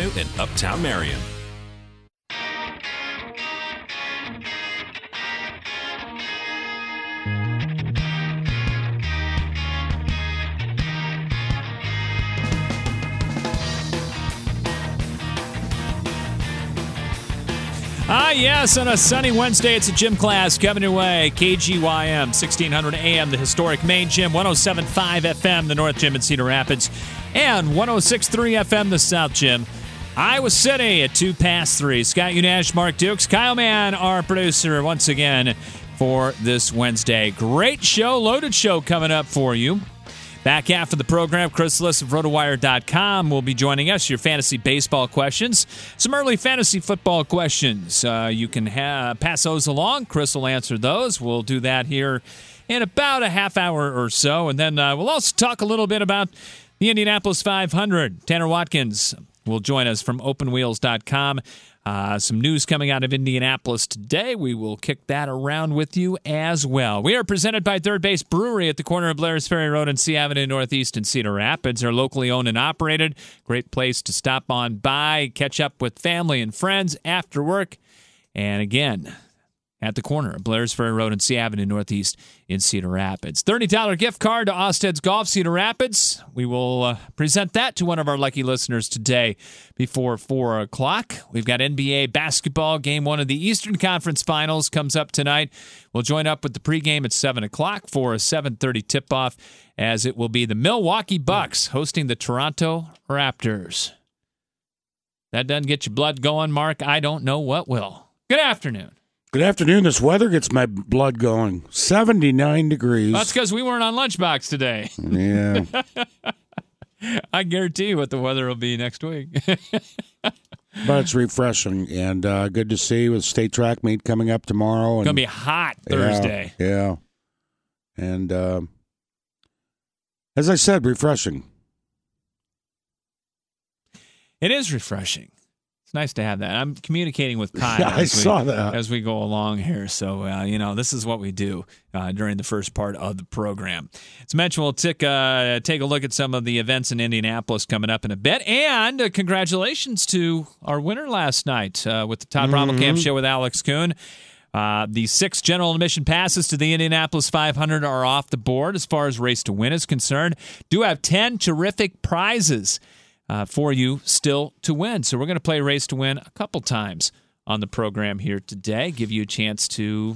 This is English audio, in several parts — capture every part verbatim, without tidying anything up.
Avenue in Uptown Marion. Ah, yes, on a sunny Wednesday, it's a gym class coming your way. K G Y M, sixteen hundred A M, the historic main gym, one oh seven point five F M, the North Gym in Cedar Rapids, and one oh six point three F M, the South Gym. Iowa City at two past three. Scott Unash, Mark Dukes, Kyle Mann, our producer, once again for this Wednesday. Great show, loaded show coming up for you. Back after the program, Chris Liss of RotoWire dot com will be joining us. Your fantasy baseball questions, some early fantasy football questions. Uh, you can ha- pass those along. Chris will answer those. We'll do that here in about a half hour or so. And then uh, we'll also talk a little bit about the Indianapolis five hundred. Tanner Watkins will join us from Open Wheels dot com. Uh, some news coming out of Indianapolis today. We will kick that around with you as well. We are presented by Third Base Brewery at the corner of Blair's Ferry Road and C Avenue Northeast in Cedar Rapids. They're locally owned and operated. Great place to stop on by, catch up with family and friends after work. And again, at the corner of Blair's Ferry Road and C Avenue Northeast in Cedar Rapids. thirty dollars gift card to Osted's Golf, Cedar Rapids. We will uh, present that to one of our lucky listeners today before four o'clock. We've got N B A basketball. Game one of the Eastern Conference Finals comes up tonight. We'll join up with the pregame at seven o'clock for a seven thirty tip-off, as it will be the Milwaukee Bucks hosting the Toronto Raptors. That doesn't get your blood going, Mark. I don't know what will. Good afternoon. Good afternoon. This weather gets my blood going. seventy-nine degrees. That's because we weren't on Lunchbox today. Yeah. I guarantee you what the weather will be next week. But it's refreshing and uh, good to see with state track meet coming up tomorrow. It's going to be hot Thursday. Yeah. yeah. And uh, as I said, refreshing. It is refreshing. It's nice to have that. I'm communicating with Kyle yeah, I as, we, saw that. as we go along here. So, uh, you know, this is what we do uh, during the first part of the program. As mentioned, we'll take, uh, take a look at some of the events in Indianapolis coming up in a bit. And uh, congratulations to our winner last night uh, with the Todd mm-hmm. Brommelkamp Show with Alex Kuhn. Uh, the six general admission passes to the Indianapolis five hundred are off the board as far as Race to Win is concerned. Do have ten terrific prizes Uh, for you still to win. So we're going to play Race to Win a couple times on the program here today, give you a chance to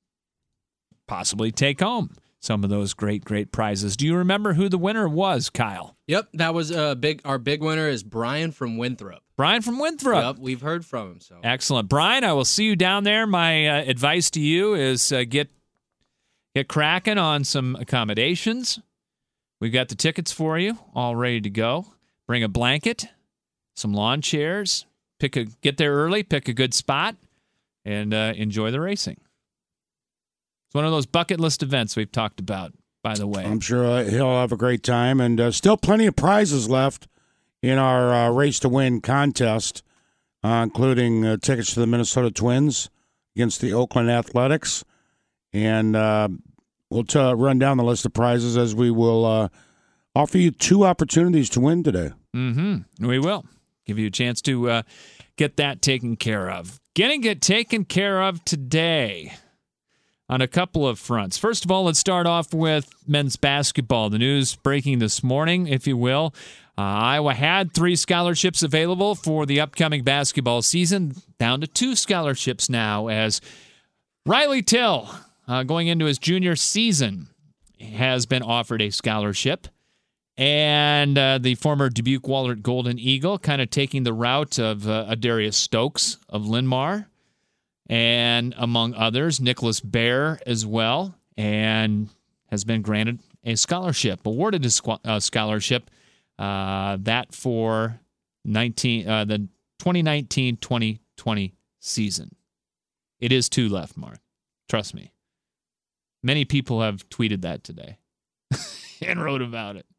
possibly take home some of those great, great prizes. Do you remember who the winner was, Kyle? Yep, that was a big. Our big winner is Brian from Winthrop. Brian from Winthrop. Yep, we've heard from him. So excellent. Brian, I will see you down there. My uh, advice to you is uh, get get cracking on some accommodations. We've got the tickets for you all ready to go. Bring a blanket, some lawn chairs, pick a get there early, pick a good spot, and uh, enjoy the racing. It's one of those bucket list events we've talked about, by the way. I'm sure uh, he'll have a great time, and uh, still plenty of prizes left in our uh, Race to Win contest, uh, including uh, tickets to the Minnesota Twins against the Oakland Athletics. And uh, we'll t- run down the list of prizes as we will uh, offer you two opportunities to win today. Mm-hmm. We will. Give you a chance to uh, get that taken care of. Getting it taken care of today on a couple of fronts. First of all, let's start off with men's basketball. The news breaking this morning, if you will. Uh, Iowa had three scholarships available for the upcoming basketball season, down to two scholarships now, as Riley Till, uh, going into his junior season, has been offered a scholarship. And uh, the former Dubuque Wahlert Golden Eagle kind of taking the route of uh, Adarius Stokes of Linn-Mar, and among others, Nicholas Baer as well, and has been granted a scholarship, awarded a squ- uh, scholarship, uh, that for nineteen uh, the twenty nineteen twenty twenty season. It is two left, Mark. Trust me. Many people have tweeted that today and wrote about it.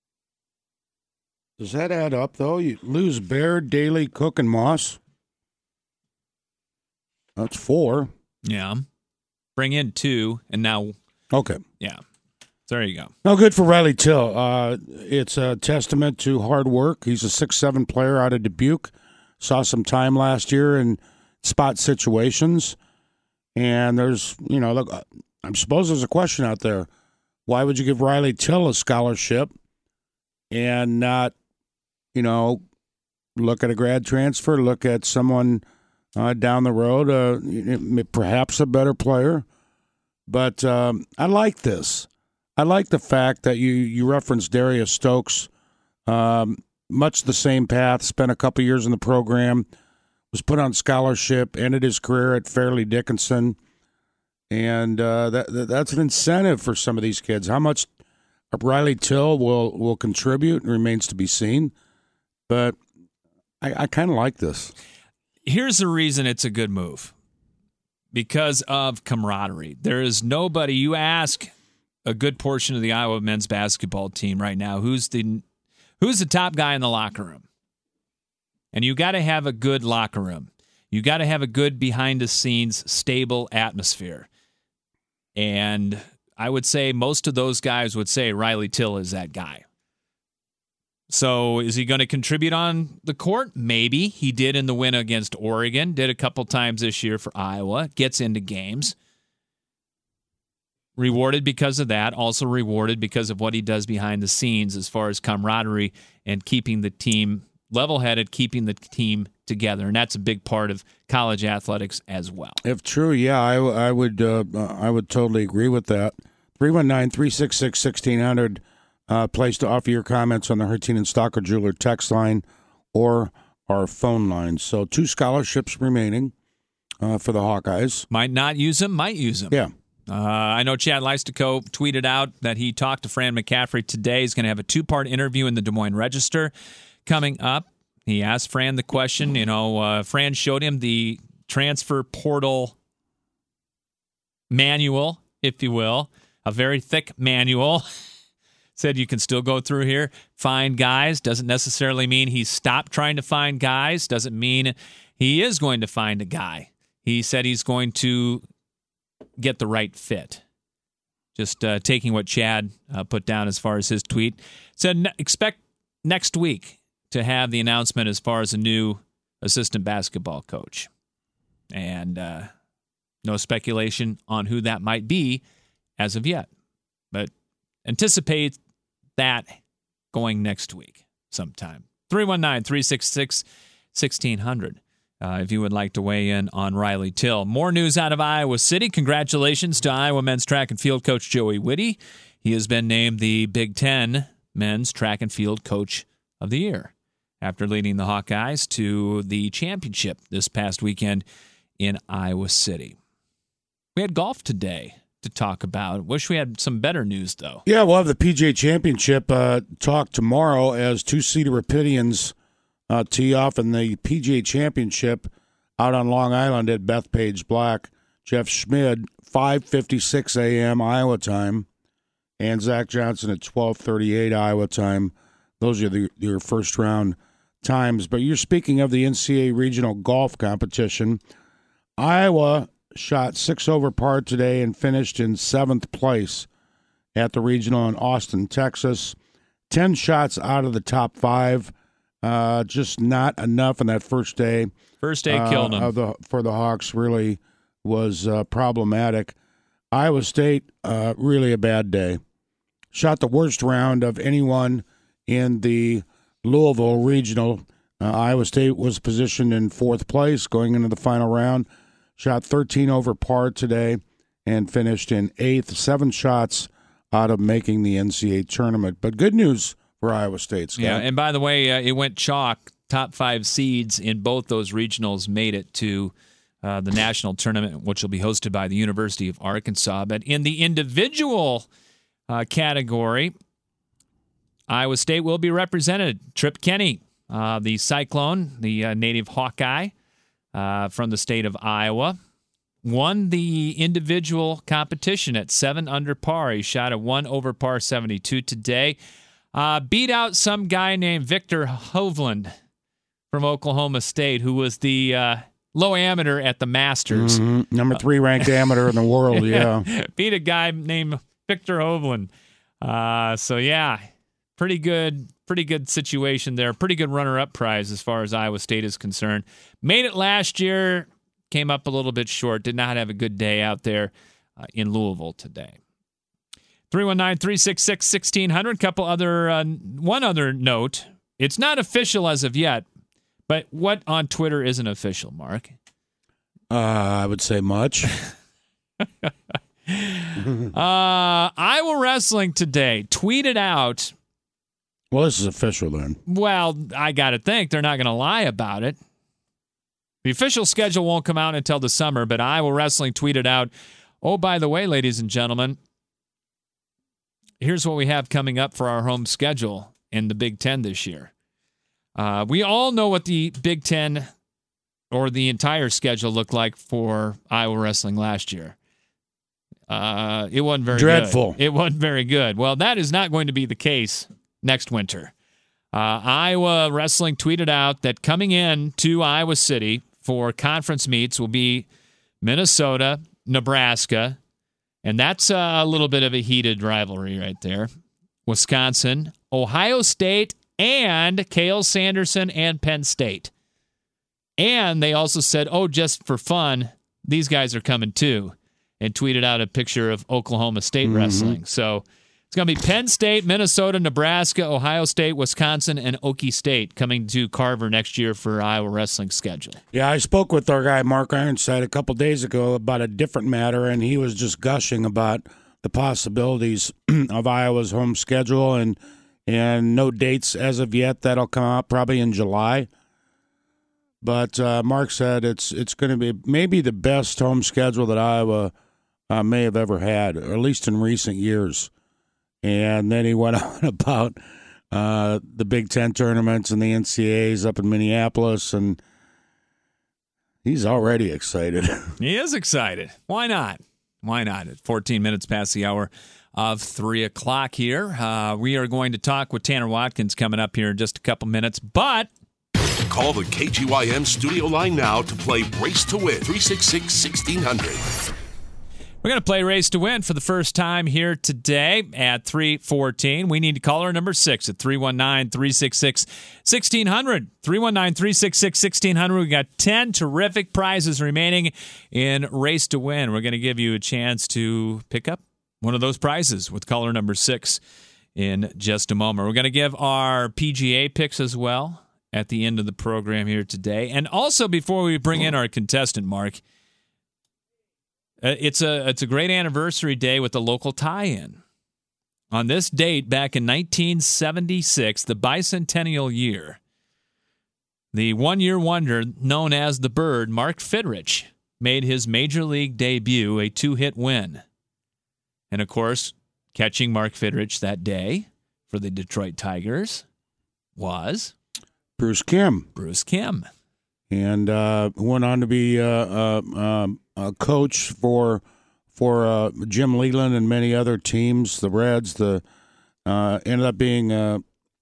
Does that add up, though? You lose Baer, Daly, Cook, and Moss. That's four. Yeah. Bring in two, and now... Okay. Yeah. there you go. No, good for Riley Till. Uh, it's a testament to hard work. He's a six seven player out of Dubuque. Saw some time last year in spot situations. And there's, you know, look, I suppose there's a question out there. Why would you give Riley Till a scholarship and not, you know, look at a grad transfer, look at someone uh, down the road, uh, perhaps a better player? But um, I like this. I like the fact that you, you referenced Darius Stokes, um, much the same path, spent a couple years in the program, was put on scholarship, ended his career at Fairleigh Dickinson, and uh, that, that that's an incentive for some of these kids. How much Riley Till will, will contribute remains to be seen, but I, I kind of like this. Here's the reason it's a good move. Because of camaraderie. There is nobody, you ask a good portion of the Iowa men's basketball team right now, who's the who's the top guy in the locker room? And you got to have a good locker room. You got to have a good behind-the-scenes, stable atmosphere. And I would say most of those guys would say Riley Till is that guy. So is he going to contribute on the court? Maybe. He did in the win against Oregon, did a couple times this year for Iowa, gets into games. Rewarded because of that, also rewarded because of what he does behind the scenes as far as camaraderie and keeping the team level-headed, keeping the team together. And that's a big part of college athletics as well. If true, yeah, I, I would uh, I would totally agree with that. three one nine, three six six, one six zero zero. Uh, place to offer your comments on the Hertine and Stalker Jeweler text line or our phone line. So two scholarships remaining uh, for the Hawkeyes. Might not use them, might use them. Yeah. Uh, I know Chad Leistikow tweeted out that he talked to Fran McCaffrey today. He's going to have a two-part interview in the Des Moines Register coming up. He asked Fran the question. You know, uh, Fran showed him the transfer portal manual, if you will, a very thick manual. Said you can still go through here, find guys. Doesn't necessarily mean he stopped trying to find guys. Doesn't mean he is going to find a guy. He said he's going to get the right fit. Just uh, taking what Chad uh, put down as far as his tweet. Said ne- expect next week to have the announcement as far as a new assistant basketball coach. And uh, no speculation on who that might be as of yet. But anticipate that going next week sometime. three one nine, three six six, one six zero zero uh, if you would like to weigh in on Riley Till. More news out of Iowa City. Congratulations to Iowa men's track and field coach Joey Whitty. He has been named the Big Ten men's track and field coach of the year after leading the Hawkeyes to the championship this past weekend in Iowa City. We had golf today to talk about. Wish we had some better news, though. Yeah, we'll have the P G A Championship uh, talk tomorrow as two Cedar Rapidians uh, tee off in the P G A Championship out on Long Island at Bethpage Black. Jeff Schmid, five fifty-six a.m. Iowa time, and Zach Johnson at twelve thirty-eight Iowa time. Those are the, your first round times. But you're speaking of the N C A A regional golf competition. Iowa shot six over par today and finished in seventh place at the regional in Austin, Texas. Ten shots out of the top five. Uh, just not enough in that first day. First day uh, killed them. Of the, for the Hawks really was uh, problematic. Iowa State, uh, really a bad day. Shot the worst round of anyone in the Louisville regional. Uh, Iowa State was positioned in fourth place going into the final round. Shot thirteen over par today and finished in eighth. Seven shots out of making the N C A A tournament. But good news for Iowa State, Scott. Yeah, and by the way, uh, it went chalk. Top five seeds in both those regionals made it to uh, the national tournament, which will be hosted by the University of Arkansas. But in the individual uh, category, Iowa State will be represented. Trip Kenny, uh, the Cyclone, the uh, native Hawkeye, Uh, from the state of Iowa, won the individual competition at seven under par. He shot a one over par seventy-two today. Uh, beat out some guy named Victor Hovland from Oklahoma State, who was the uh, low amateur at the Masters. Mm-hmm. Number three ranked amateur in the world, yeah. Beat a guy named Victor Hovland. Uh, so, yeah, pretty good pretty good situation there. Pretty good runner-up prize as far as Iowa State is concerned. Made it last year, came up a little bit short. Did not have a good day out there uh, in Louisville today. three one nine, three six six, one six zero zero. Couple other, uh, one other note. It's not official as of yet, but what on Twitter isn't official, Mark? Uh, I would say much. uh, Iowa Wrestling today tweeted out. Well, this is official then. Well, I got to think they're not going to lie about it. The official schedule won't come out until the summer, but Iowa Wrestling tweeted out, oh, by the way, ladies and gentlemen, here's what we have coming up for our home schedule in the Big Ten this year. Uh, we all know what the Big Ten or the entire schedule looked like for Iowa Wrestling last year. Uh, it wasn't very Dreadful. good. It wasn't very good. Well, that is not going to be the case next winter. Uh, Iowa Wrestling tweeted out that coming in to Iowa City for conference meets will be Minnesota, Nebraska, and that's a little bit of a heated rivalry right there. Wisconsin, Ohio State, and Cale Sanderson and Penn State. And they also said, oh, just for fun, these guys are coming too, and tweeted out a picture of Oklahoma State mm-hmm. wrestling. So it's going to be Penn State, Minnesota, Nebraska, Ohio State, Wisconsin, and Okie State coming to Carver next year for Iowa Wrestling schedule. Yeah, I spoke with our guy Mark Ironside a couple days ago about a different matter, and he was just gushing about the possibilities of Iowa's home schedule, and and no dates as of yet. That'll come out probably in July. But uh, Mark said it's it's going to be maybe the best home schedule that Iowa uh, may have ever had, or at least in recent years. And then he went on about uh, the Big Ten tournaments and the N C A As up in Minneapolis, and he's already excited. He is excited. Why not? Why not? At fourteen minutes past the hour of three o'clock here, uh, we are going to talk with Tanner Watkins coming up here in just a couple minutes, but call the K G Y M studio line now to play Race to Win, three six six, one six zero zero. We're going to play Race to Win for the first time here today at three fourteen. We need caller number six at three one nine, three six six, one six zero zero. three one nine, three six six, one six zero zero. We've got ten terrific prizes remaining in Race to Win. We're going to give you a chance to pick up one of those prizes with caller number six in just a moment. We're going to give our P G A picks as well at the end of the program here today. And also, before we bring in our contestant, Mark, Uh, it's a it's a great anniversary day with the local tie-in. On this date, back in nineteen seventy-six, the bicentennial year, the one-year wonder known as the Bird, Mark Fidrych, made his major league debut, a two-hit win. And, of course, catching Mark Fidrych that day for the Detroit Tigers was Bruce Kim. Bruce Kim. And uh, went on to be uh, uh, um, a coach for for uh, Jim Leyland and many other teams. The Reds. The uh, ended up being a,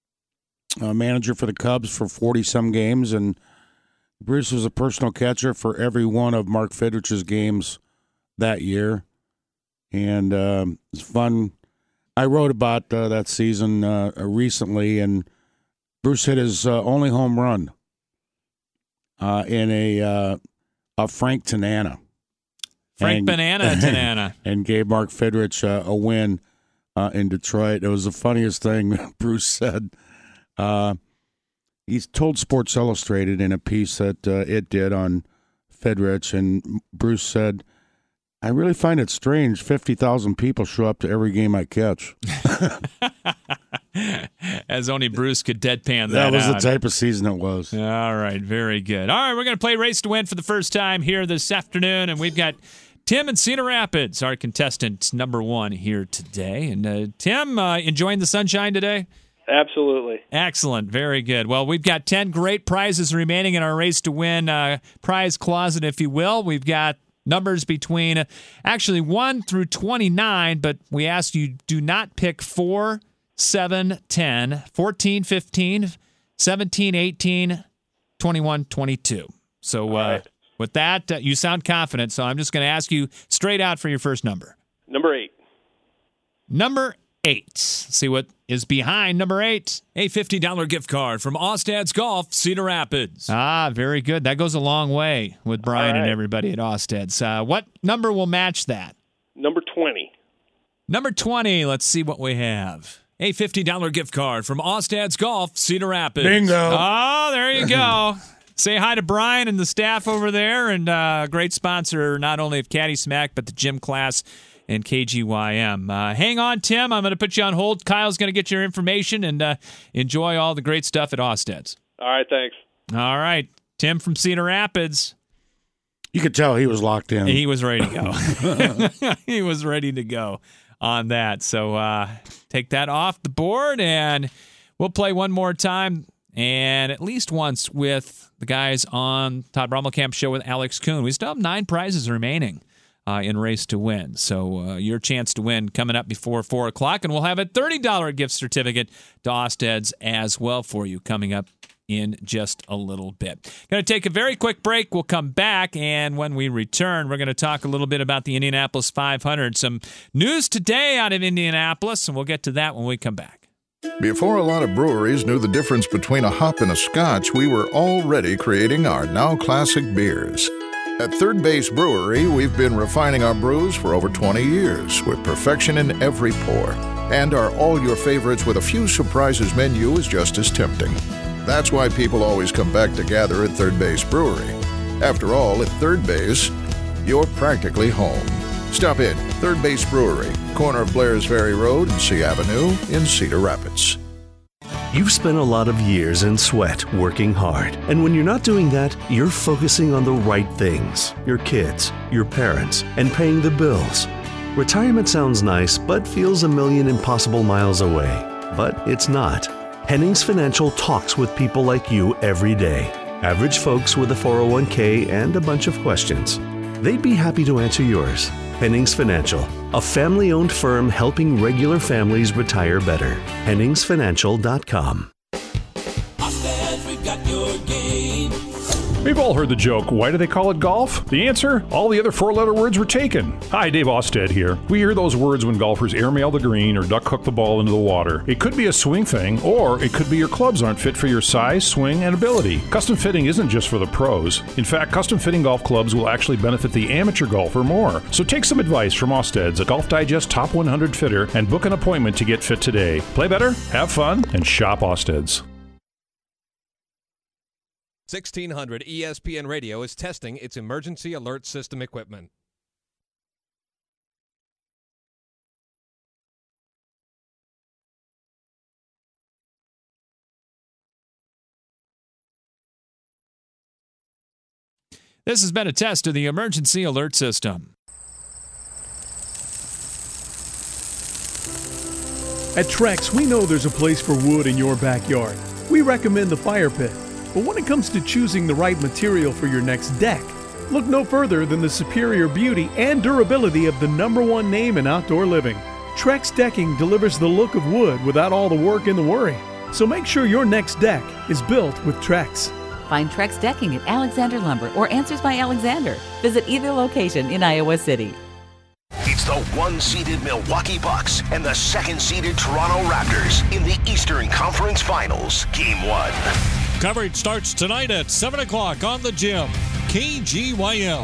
a manager for the Cubs for forty some games, and Bruce was a personal catcher for every one of Mark Fidrych's games that year. And um, it's fun. I wrote about uh, that season uh, recently, and Bruce hit his uh, only home run uh, in a uh, a Frank Tanana. Frank and, Banana Tanana. And gave Mark Fidrych uh, a win uh, in Detroit. It was the funniest thing Bruce said. Uh, he's told Sports Illustrated in a piece that uh, it did on Fidrych, and Bruce said, I really find it strange fifty thousand people show up to every game I catch. As only Bruce could deadpan that That was out. the type of season it was. All right, very good. All right, we're going to play Race to Win for the first time here this afternoon, and we've got Tim in Cedar Rapids, our contestant number one here today. And uh, Tim, uh, enjoying the sunshine today? Absolutely. Excellent. Very good. Well, we've got ten great prizes remaining in our Race to Win uh, prize closet, if you will. We've got numbers between uh, actually one through twenty-nine, but we ask you do not pick four, seven, ten, fourteen, fifteen, seventeen, eighteen, twenty-one, twenty-two. So uh, right. with that, uh, you sound confident, so I'm just going to ask you straight out for your first number. Number eight. Number eight. See what is behind number eight. A fifty dollars gift card from Ostad's Golf, Cedar Rapids. Ah, very good. That goes a long way with Brian right. and everybody at Ostad's. Uh, what number will match that? Number twenty. Number twenty. Let's see what we have. A fifty dollars gift card from Ostad's Golf, Cedar Rapids. Bingo. Oh, there you go. Say hi to Brian and the staff over there, and uh, great sponsor not only of Caddy Smack, but the gym class and K G Y M. Uh, hang on, Tim. I'm going to put you on hold. Kyle's going to get your information, and uh, enjoy all the great stuff at Ostad's. All right, thanks. All right. Tim from Cedar Rapids. You could tell he was locked in. He was ready to go. He was ready to go on that. So uh, take that off the board, and we'll play one more time, and at least once with the guys on Todd Brommelkamp Show with Alex Kuhn. We still have nine prizes remaining uh, in Race to Win. So uh, your chance to win coming up before four o'clock, and we'll have a thirty dollars gift certificate to Ostad's as well for you coming up in just a little bit. Going to take a very quick break. We'll come back, and when we return, we're going to talk a little bit about the Indianapolis five hundred. Some news today out of Indianapolis, and we'll get to that when we come back. Before a lot of breweries knew the difference between a hop and a scotch, we were already creating our now classic beers. At Third Base Brewery, we've been refining our brews for over twenty years, with perfection in every pour. And our all your favorites with a few surprises menu is just as tempting. That's why people always come back to gather at Third Base Brewery. After all, at Third Base, you're practically home. Stop in, Third Base Brewery, corner of Blair's Ferry Road and C Avenue in Cedar Rapids. You've spent a lot of years in sweat working hard. And when you're not doing that, you're focusing on the right things. Your kids, your parents, and paying the bills. Retirement sounds nice, but feels a million impossible miles away. But it's not. Hennings Financial talks with people like you every day. Average folks with a four oh one k and a bunch of questions. They'd be happy to answer yours. Hennings Financial, a family-owned firm helping regular families retire better. Hennings Financial dot com. We've all heard the joke, why do they call it golf? The answer? All the other four-letter words were taken. Hi, Dave Osted here. We hear those words when golfers airmail the green or duck hook the ball into the water. It could be a swing thing, or it could be your clubs aren't fit for your size, swing, and ability. Custom fitting isn't just for the pros. In fact, custom fitting golf clubs will actually benefit the amateur golfer more. So take some advice from Osted's, a Golf Digest Top one hundred fitter, and book an appointment to get fit today. Play better, have fun, and shop Osted's. sixteen hundred E S P N Radio is testing its emergency alert system equipment. This has been a test of the emergency alert system. At Trex, we know there's a place for wood in your backyard. We recommend the fire pit. But when it comes to choosing the right material for your next deck, look no further than the superior beauty and durability of the number one name in outdoor living. Trex Decking delivers the look of wood without all the work and the worry. So make sure your next deck is built with Trex. Find Trex Decking at Alexander Lumber or Answers by Alexander. Visit either location in Iowa City. It's the one-seeded Milwaukee Bucks and the second-seeded Toronto Raptors in the Eastern Conference Finals, Game one. Coverage starts tonight at seven o'clock on the Gym. K G Y M.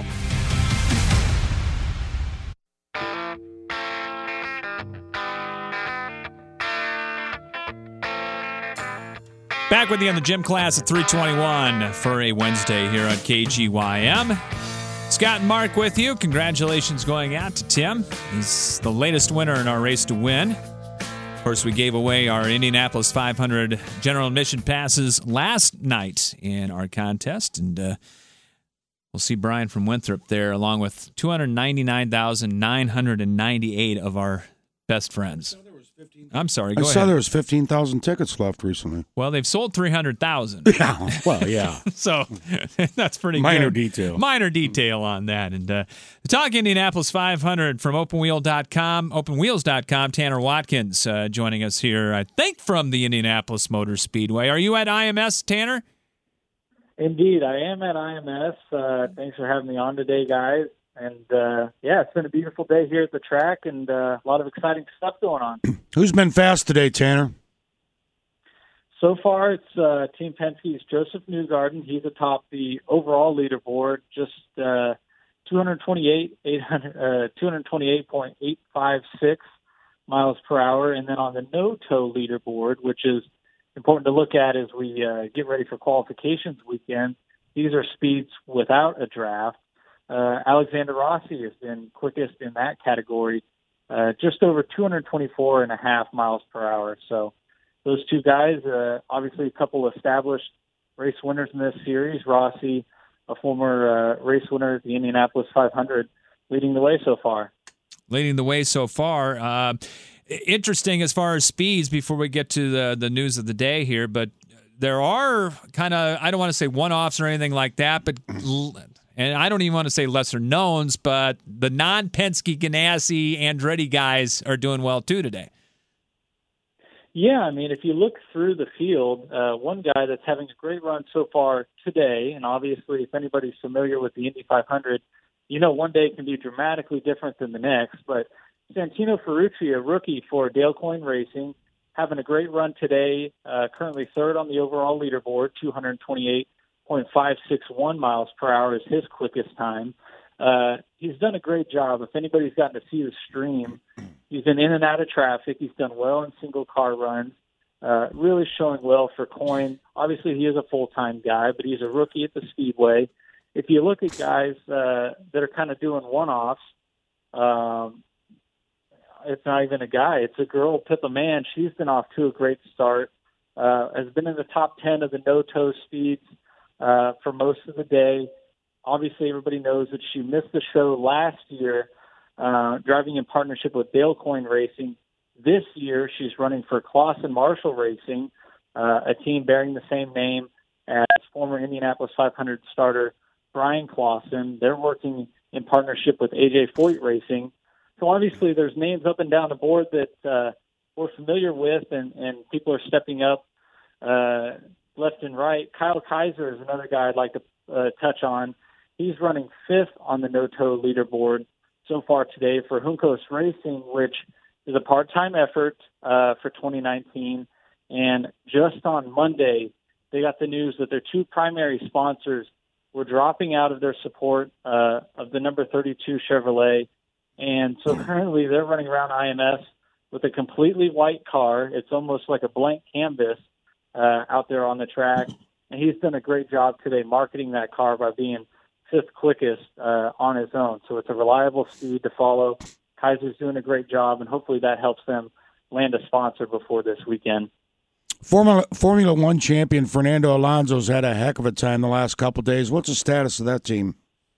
Back with you on the gym class at three twenty-one for a Wednesday here on K G Y M. Scott and Mark with you. Congratulations going out to Tim. He's the latest winner in our Race to Win. Of course, we gave away our Indianapolis five hundred general admission passes last night in our contest, and uh, we'll see Brian from Winthrop there, along with two hundred ninety-nine thousand nine hundred ninety-eight of our best friends. I'm sorry, go I ahead. saw there was fifteen thousand tickets left recently. Well, they've sold three hundred thousand. Yeah, well, yeah. So that's pretty Minor good. detail. Minor detail on that. And uh, the Talk Indianapolis five hundred from open wheel dot com, open wheels dot com, Tanner Watkins uh, joining us here, I think, from the Indianapolis Motor Speedway. Are you at I M S, Tanner? Indeed, I am at I M S. Uh, thanks for having me on today, guys. And, uh, yeah, it's been a beautiful day here at the track and uh, a lot of exciting stuff going on. Who's been fast today, Tanner? So far, it's uh, Team Penske's Joseph Newgarden. He's atop the overall leaderboard, just uh, two twenty-eight, eight hundred, uh, two twenty-eight point eight five six miles per hour. And then on the no-toe leaderboard, which is important to look at as we uh, get ready for qualifications weekend, these are speeds without a draft. Uh, Alexander Rossi has been quickest in that category, uh, just over two twenty-four and a half miles per hour. So those two guys, uh, obviously a couple established race winners in this series. Rossi, a former uh, race winner at the Indianapolis five hundred, leading the way so far. Leading the way so far. Uh, interesting as far as speeds before we get to the, the news of the day here, but there are kind of, I don't want to say one-offs or anything like that, but and I don't even want to say lesser knowns, but the non-Penske, Ganassi, Andretti guys are doing well too today. Yeah, I mean, if you look through the field, uh, one guy that's having a great run so far today, and obviously if anybody's familiar with the Indy five hundred, you know one day can be dramatically different than the next, but Santino Ferrucci, a rookie for Dale Coyne Racing, having a great run today, uh, currently third on the overall leaderboard, two twenty-eight point five six one miles per hour is his quickest time. Uh, he's done a great job. If anybody's gotten to see the stream, he's been in and out of traffic. He's done well in single-car runs, uh, really showing well for Coyne. Obviously, he is a full-time guy, but he's a rookie at the Speedway. If you look at guys uh, that are kind of doing one-offs, um, it's not even a guy. It's a girl, Pippa Mann. She's been off to a great start, uh, has been in the top ten of the no-toe speeds uh, for most of the day. Obviously, everybody knows that she missed the show last year, uh, driving in partnership with Dale Coyne Racing. This year, she's running for Clausen Marshall Racing, uh, a team bearing the same name as former Indianapolis five hundred starter Brian Clausen. They're working in partnership with A J Foyt Racing. So obviously, there's names up and down the board that uh, we're familiar with, and, and people are stepping up uh, left and right. Kyle Kaiser is another guy I'd like to uh, touch on. He's running fifth on the no-toe leaderboard so far today for Juncos Racing, which is a part-time effort uh, for twenty nineteen. And just on Monday, they got the news that their two primary sponsors were dropping out of their support uh, of the number thirty-two Chevrolet. And so currently they're running around I M S with a completely white car. It's almost like a blank canvas uh, out there on the track. And he's done a great job today marketing that car by being fifth quickest uh, on his own. So it's a reliable speed to follow. Kaiser's doing a great job, and hopefully that helps them land a sponsor before this weekend. Formula Formula One champion Fernando Alonso's had a heck of a time the last couple of days. What's the status of that team?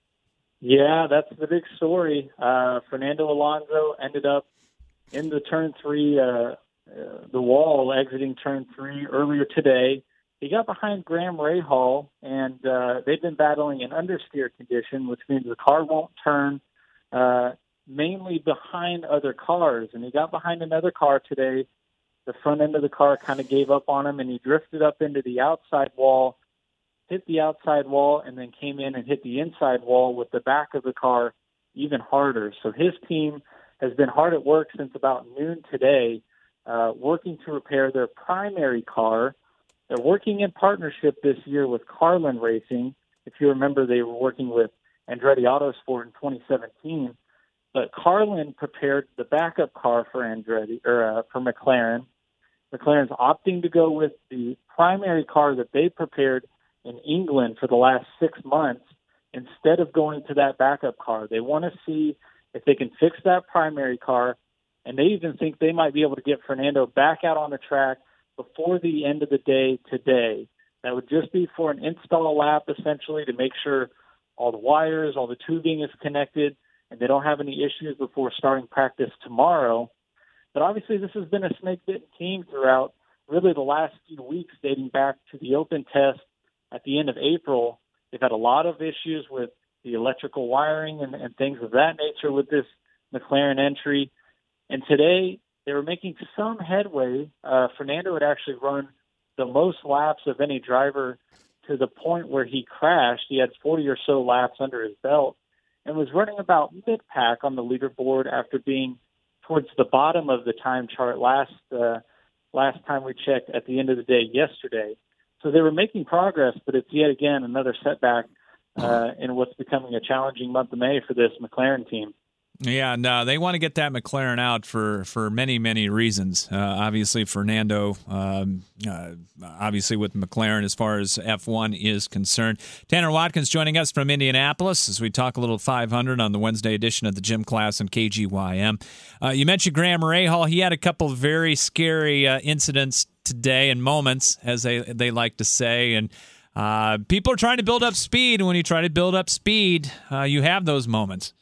Yeah, that's the big story. Uh, Fernando Alonso ended up in the turn three, uh, uh, the wall exiting turn three earlier today. He got behind Graham Rahal, and uh, they've been battling an understeer condition, which means the car won't turn uh, mainly behind other cars. And he got behind another car today. The front end of the car kind of gave up on him, and he drifted up into the outside wall, hit the outside wall, and then came in and hit the inside wall with the back of the car even harder. So his team has been hard at work since about noon today, uh, working to repair their primary car. They're working in partnership this year with Carlin Racing. If you remember, they were working with Andretti Autosport in twenty seventeen. But Carlin prepared the backup car for Andretti or uh, for McLaren. McLaren's opting to go with the primary car that they prepared in England for the last six months instead of going to that backup car. They want to see if they can fix that primary car, and they even think they might be able to get Fernando back out on the track before the end of the day today. That would just be for an install lap, essentially, to make sure all the wires, all the tubing is connected, and they don't have any issues before starting practice tomorrow. But obviously this has been a snake-bitten team throughout really the last few weeks, dating back to the open test at the end of April. They've had a lot of issues with the electrical wiring and, and things of that nature with this McLaren entry. And today, they were making some headway. Uh, Fernando had actually run the most laps of any driver to the point where he crashed. He had forty or so laps under his belt. and was running about mid-pack on the leaderboard after being towards the bottom of the time chart last uh, last time we checked at the end of the day yesterday. So they were making progress, but it's yet again another setback uh, in what's becoming a challenging month of May for this McLaren team. Yeah, no, they want to get that McLaren out for, for many, many reasons. Uh, obviously, Fernando, um, uh, obviously with McLaren as far as F one is concerned. Tanner Watkins joining us from Indianapolis as we talk a little five hundred on the Wednesday edition of the Gym Class and K G Y M. Uh, you mentioned Graham Rahal. He had a couple of very scary uh, incidents today and moments, as they, they like to say, and uh, people are trying to build up speed, and when you try to build up speed, uh, you have those moments.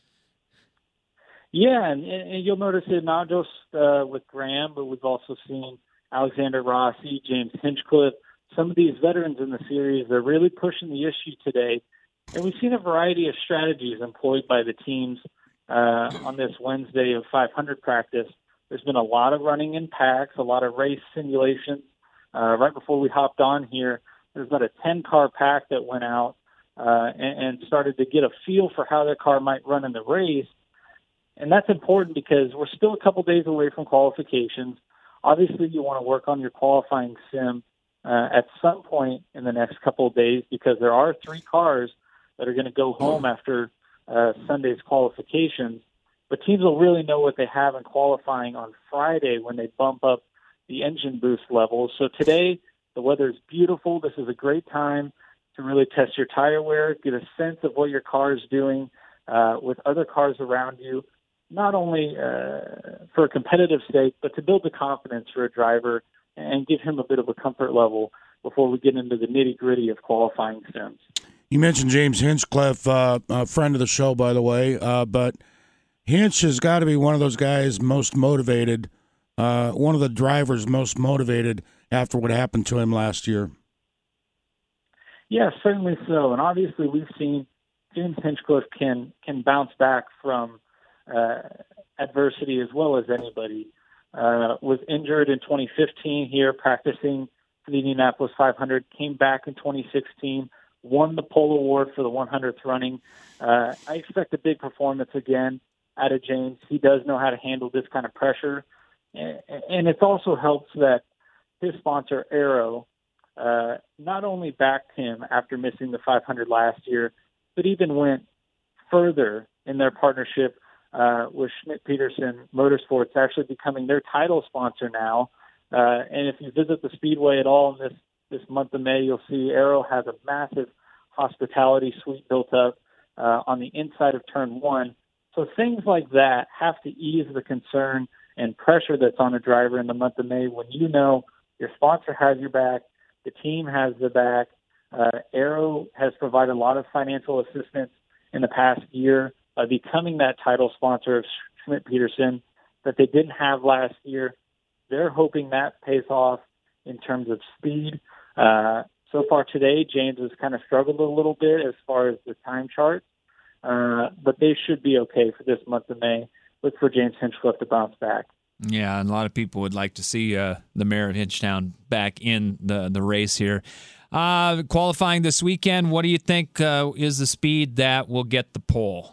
Yeah, and, and you'll notice it not just uh, with Graham, but we've also seen Alexander Rossi, James Hinchcliffe. Some of these veterans in the series, they're really pushing the issue today. And we've seen a variety of strategies employed by the teams uh, on this Wednesday of five hundred practice. There's been a lot of running in packs, a lot of race simulations. Uh, right before we hopped on here, there's about a ten-car pack that went out uh, and, and started to get a feel for how that car might run in the race. And that's important because we're still a couple days away from qualifications. Obviously, you want to work on your qualifying sim uh, at some point in the next couple of days because there are three cars that are going to go home after uh, Sunday's qualifications. But teams will really know what they have in qualifying on Friday when they bump up the engine boost levels. So today, the weather is beautiful. This is a great time to really test your tire wear, get a sense of what your car is doing uh, with other cars around you, not only uh, for a competitive sake, but to build the confidence for a driver and give him a bit of a comfort level before we get into the nitty-gritty of qualifying sims. You mentioned James Hinchcliffe, uh, a friend of the show, by the way, uh, but Hinch has got to be one of those guys most motivated, uh, one of the drivers most motivated after what happened to him last year. Yeah, certainly so. And obviously we've seen James Hinchcliffe can, can bounce back from Uh, adversity as well as anybody. Uh, was injured in twenty fifteen here practicing for the Indianapolis five hundred, came back in twenty sixteen, won the pole award for the one hundredth running. Uh, I expect a big performance again out of James. He does know how to handle this kind of pressure. And, and it also helps that his sponsor, Arrow, uh, not only backed him after missing the five hundred last year, but even went further in their partnership Uh, with Schmidt-Peterson Motorsports, actually becoming their title sponsor now. Uh, and if you visit the Speedway at all in this, this month of May, you'll see Arrow has a massive hospitality suite built up uh, on the inside of Turn one. So things like that have to ease the concern and pressure that's on a driver in the month of May when you know your sponsor has your back, the team has the back. Uh, Arrow has provided a lot of financial assistance in the past year, Uh, becoming that title sponsor of Schmidt-Peterson that they didn't have last year. They're hoping that pays off in terms of speed. Uh, so far today, James has kind of struggled a little bit as far as the time chart, uh, but they should be okay for this month of May. Look for James Hinchcliffe to bounce back. Yeah, and a lot of people would like to see uh, the mayor of Hinchtown back in the, the race here. Uh, qualifying this weekend, what do you think uh, is the speed that will get the pole?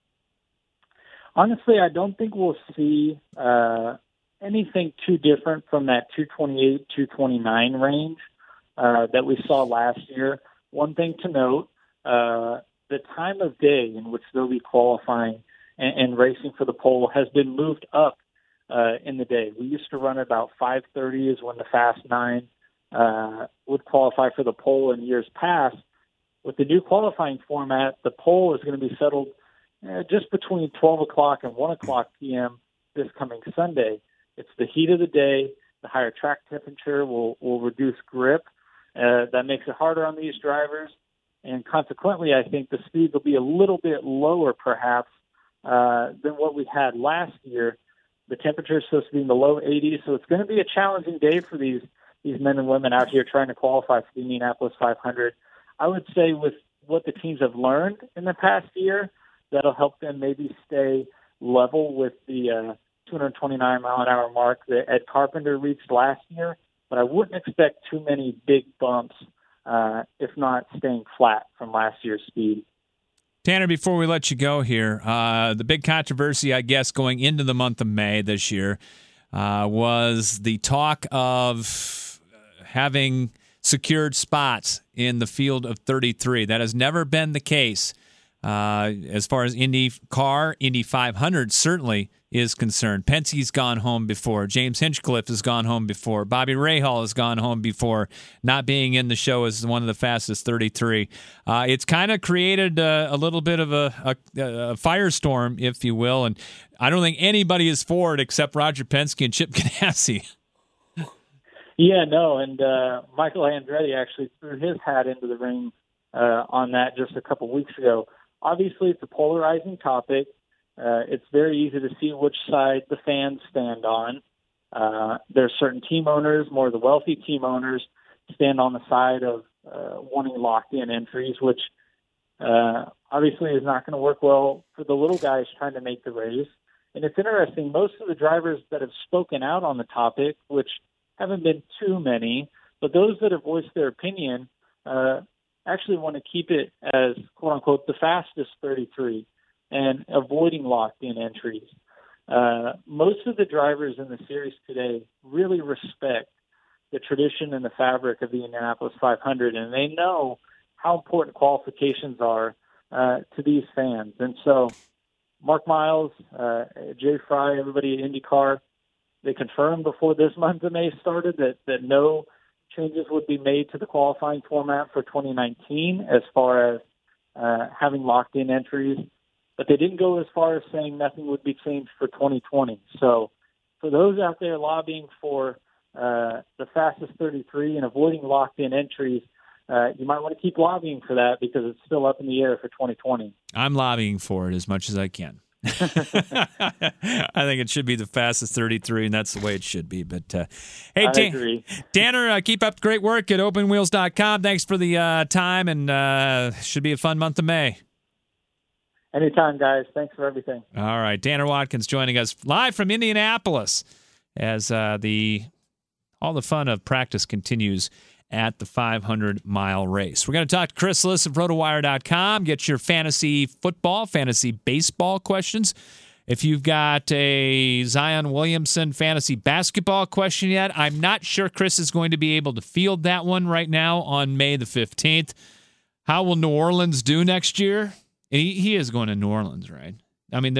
Honestly, I don't think we'll see uh, anything too different from that two twenty-eight, two twenty-nine range uh, that we saw last year. One thing to note, uh, the time of day in which they'll be qualifying and, and racing for the pole has been moved up uh, in the day. We used to run about five thirty is when the Fast Nine uh, would qualify for the pole in years past. With the new qualifying format, the pole is going to be settled Uh, just between twelve o'clock and one o'clock p.m. this coming Sunday. It's the heat of the day. The higher track temperature will, will reduce grip. Uh, that makes it harder on these drivers. And consequently, I think the speed will be a little bit lower, perhaps, uh, than what we had last year. The temperature is supposed to be in the low eighties, so it's going to be a challenging day for these, these men and women out here trying to qualify for the Indianapolis five hundred. I would say with what the teams have learned in the past year, that'll help them maybe stay level with the uh, two twenty-nine mile an hour mark that Ed Carpenter reached last year. But I wouldn't expect too many big bumps, uh, if not staying flat from last year's speed. Tanner, before we let you go here, uh, the big controversy, I guess, going into the month of May this year uh, was the talk of having secured spots in the field of thirty-three. That has never been the case uh, as far as IndyCar, Indy five hundred certainly is concerned. Penske's gone home before. James Hinchcliffe has gone home before. Bobby Rahal has gone home before, not being in the show as one of the fastest thirty-three. Uh, it's kind of created a, a little bit of a, a, a firestorm, if you will, and I don't think anybody is for it except Roger Penske and Chip Ganassi. Yeah, no, and uh, Michael Andretti actually threw his hat into the ring uh, on that just a couple weeks ago. Obviously, it's a polarizing topic. Uh, it's very easy to see which side the fans stand on. Uh, there's certain team owners, more of the wealthy team owners, stand on the side of uh, wanting locked-in entries, which uh, obviously is not going to work well for the little guys trying to make the race. And it's interesting, most of the drivers that have spoken out on the topic, which haven't been too many, but those that have voiced their opinion uh, actually want to keep it as, quote-unquote, the fastest thirty-three. And avoiding locked-in entries. Uh, most of the drivers in the series today really respect the tradition and the fabric of the Indianapolis five hundred, and they know how important qualifications are uh, to these fans. And so Mark Miles, uh, Jay Fry, everybody at IndyCar, they confirmed before this month of May started that, that no changes would be made to the qualifying format for twenty nineteen as far as uh, having locked-in entries. But they didn't go as far as saying nothing would be changed for twenty twenty. So for those out there lobbying for uh, the fastest thirty-three and avoiding locked-in entries, uh, you might want to keep lobbying for that because it's still up in the air for twenty twenty. I'm lobbying for it as much as I can. I think it should be the fastest thirty-three, and that's the way it should be. But uh, hey, I Dan- agree. Tanner, uh, keep up the great work at open wheels dot com. Thanks for the uh, time, and uh, should be a fun month of May. Anytime, guys. Thanks for everything. All right. Tanner Watkins joining us live from Indianapolis as uh, the all the fun of practice continues at the five hundred mile race. We're going to talk to Chris Liss of rotowire dot com. Get your fantasy football, fantasy baseball questions. If you've got a Zion Williamson fantasy basketball question yet, I'm not sure Chris is going to be able to field that one right now on May the fifteenth. How will New Orleans do next year? He, he is going to New Orleans, right? I mean,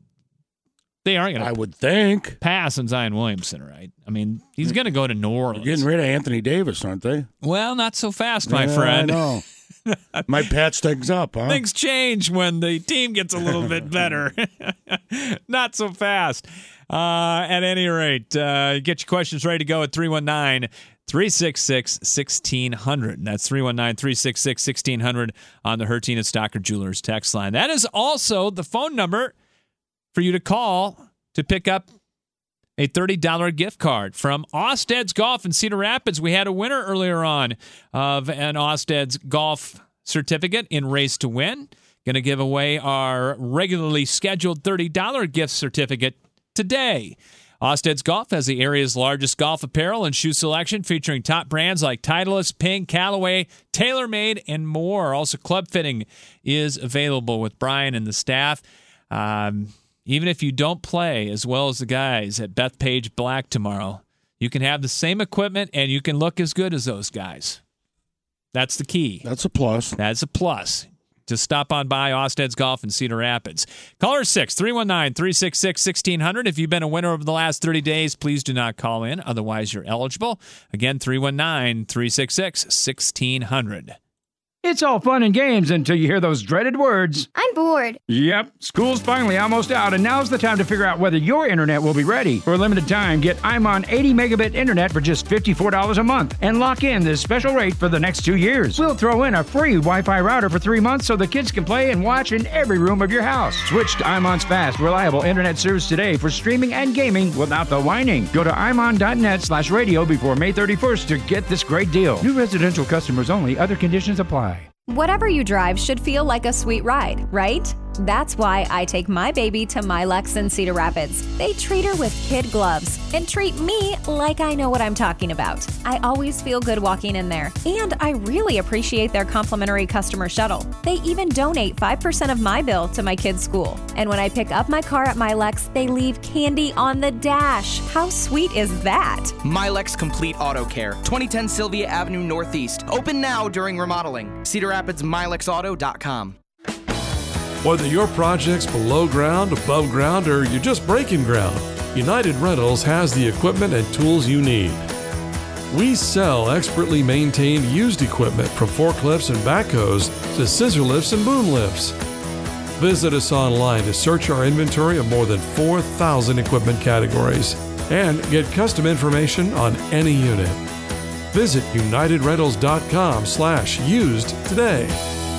they aren't going to. I would think pass on Zion Williamson, right? I mean, he's going to go to New Orleans. They're getting rid of Anthony Davis, aren't they? Well, not so fast, my yeah, friend. I know. Might patch things up, huh? Things change when the team gets a little bit better. Not so fast. Uh, at any rate, uh, get your questions ready to go at three one nine, three six six, one six zero zero. And that's three one nine, three six six, one six zero zero on the Hertina Stocker Jewelers text line. That is also the phone number for you to call to pick up a thirty dollars gift card from Osted's Golf in Cedar Rapids. We had a winner earlier on of an Osted's Golf certificate in Race to Win. Going to give away our regularly scheduled thirty dollars gift certificate today. Osted's Golf has the area's largest golf apparel and shoe selection, featuring top brands like Titleist, Ping, Callaway, TaylorMade, and more. Also, club fitting is available with Brian and the staff. Um, even if you don't play as well as the guys at Bethpage Black tomorrow, you can have the same equipment and you can look as good as those guys. That's the key. That's a plus. That's a plus. Just stop on by Osted's Golf in Cedar Rapids. Caller six, three one nine, three six six, one six zero zero. If you've been a winner over the last thirty days, please do not call in. Otherwise, you're eligible. Again, three one nine, three six six, one six zero zero. It's all fun and games until you hear those dreaded words. I'm bored. Yep, school's finally almost out, and now's the time to figure out whether your internet will be ready. For a limited time, get I'm on eighty megabit internet for just fifty-four dollars a month and lock in this special rate for the next two years. We'll throw in a free Wi-Fi router for three months so the kids can play and watch in every room of your house. Switch to IMON's fast, reliable internet service today for streaming and gaming without the whining. Go to imon.net slash radio before May thirty-first to get this great deal. New residential customers only. Other conditions apply. Whatever you drive should feel like a sweet ride, right? That's why I take my baby to Milex in Cedar Rapids. They treat her with kid gloves and treat me like I know what I'm talking about. I always feel good walking in there, and I really appreciate their complimentary customer shuttle. They even donate five percent of my bill to my kids' school. And when I pick up my car at Milex, they leave candy on the dash. How sweet is that? Milex Complete Auto Care, twenty ten Sylvia Avenue Northeast. Open now during remodeling. Cedar Rapids Milex Auto dot com. Whether your project's below ground, above ground, or you're just breaking ground, United Rentals has the equipment and tools you need. We sell expertly maintained used equipment from forklifts and backhoes to scissor lifts and boom lifts. Visit us online to search our inventory of more than four thousand equipment categories and get custom information on any unit. Visit united rentals dot com slash used today.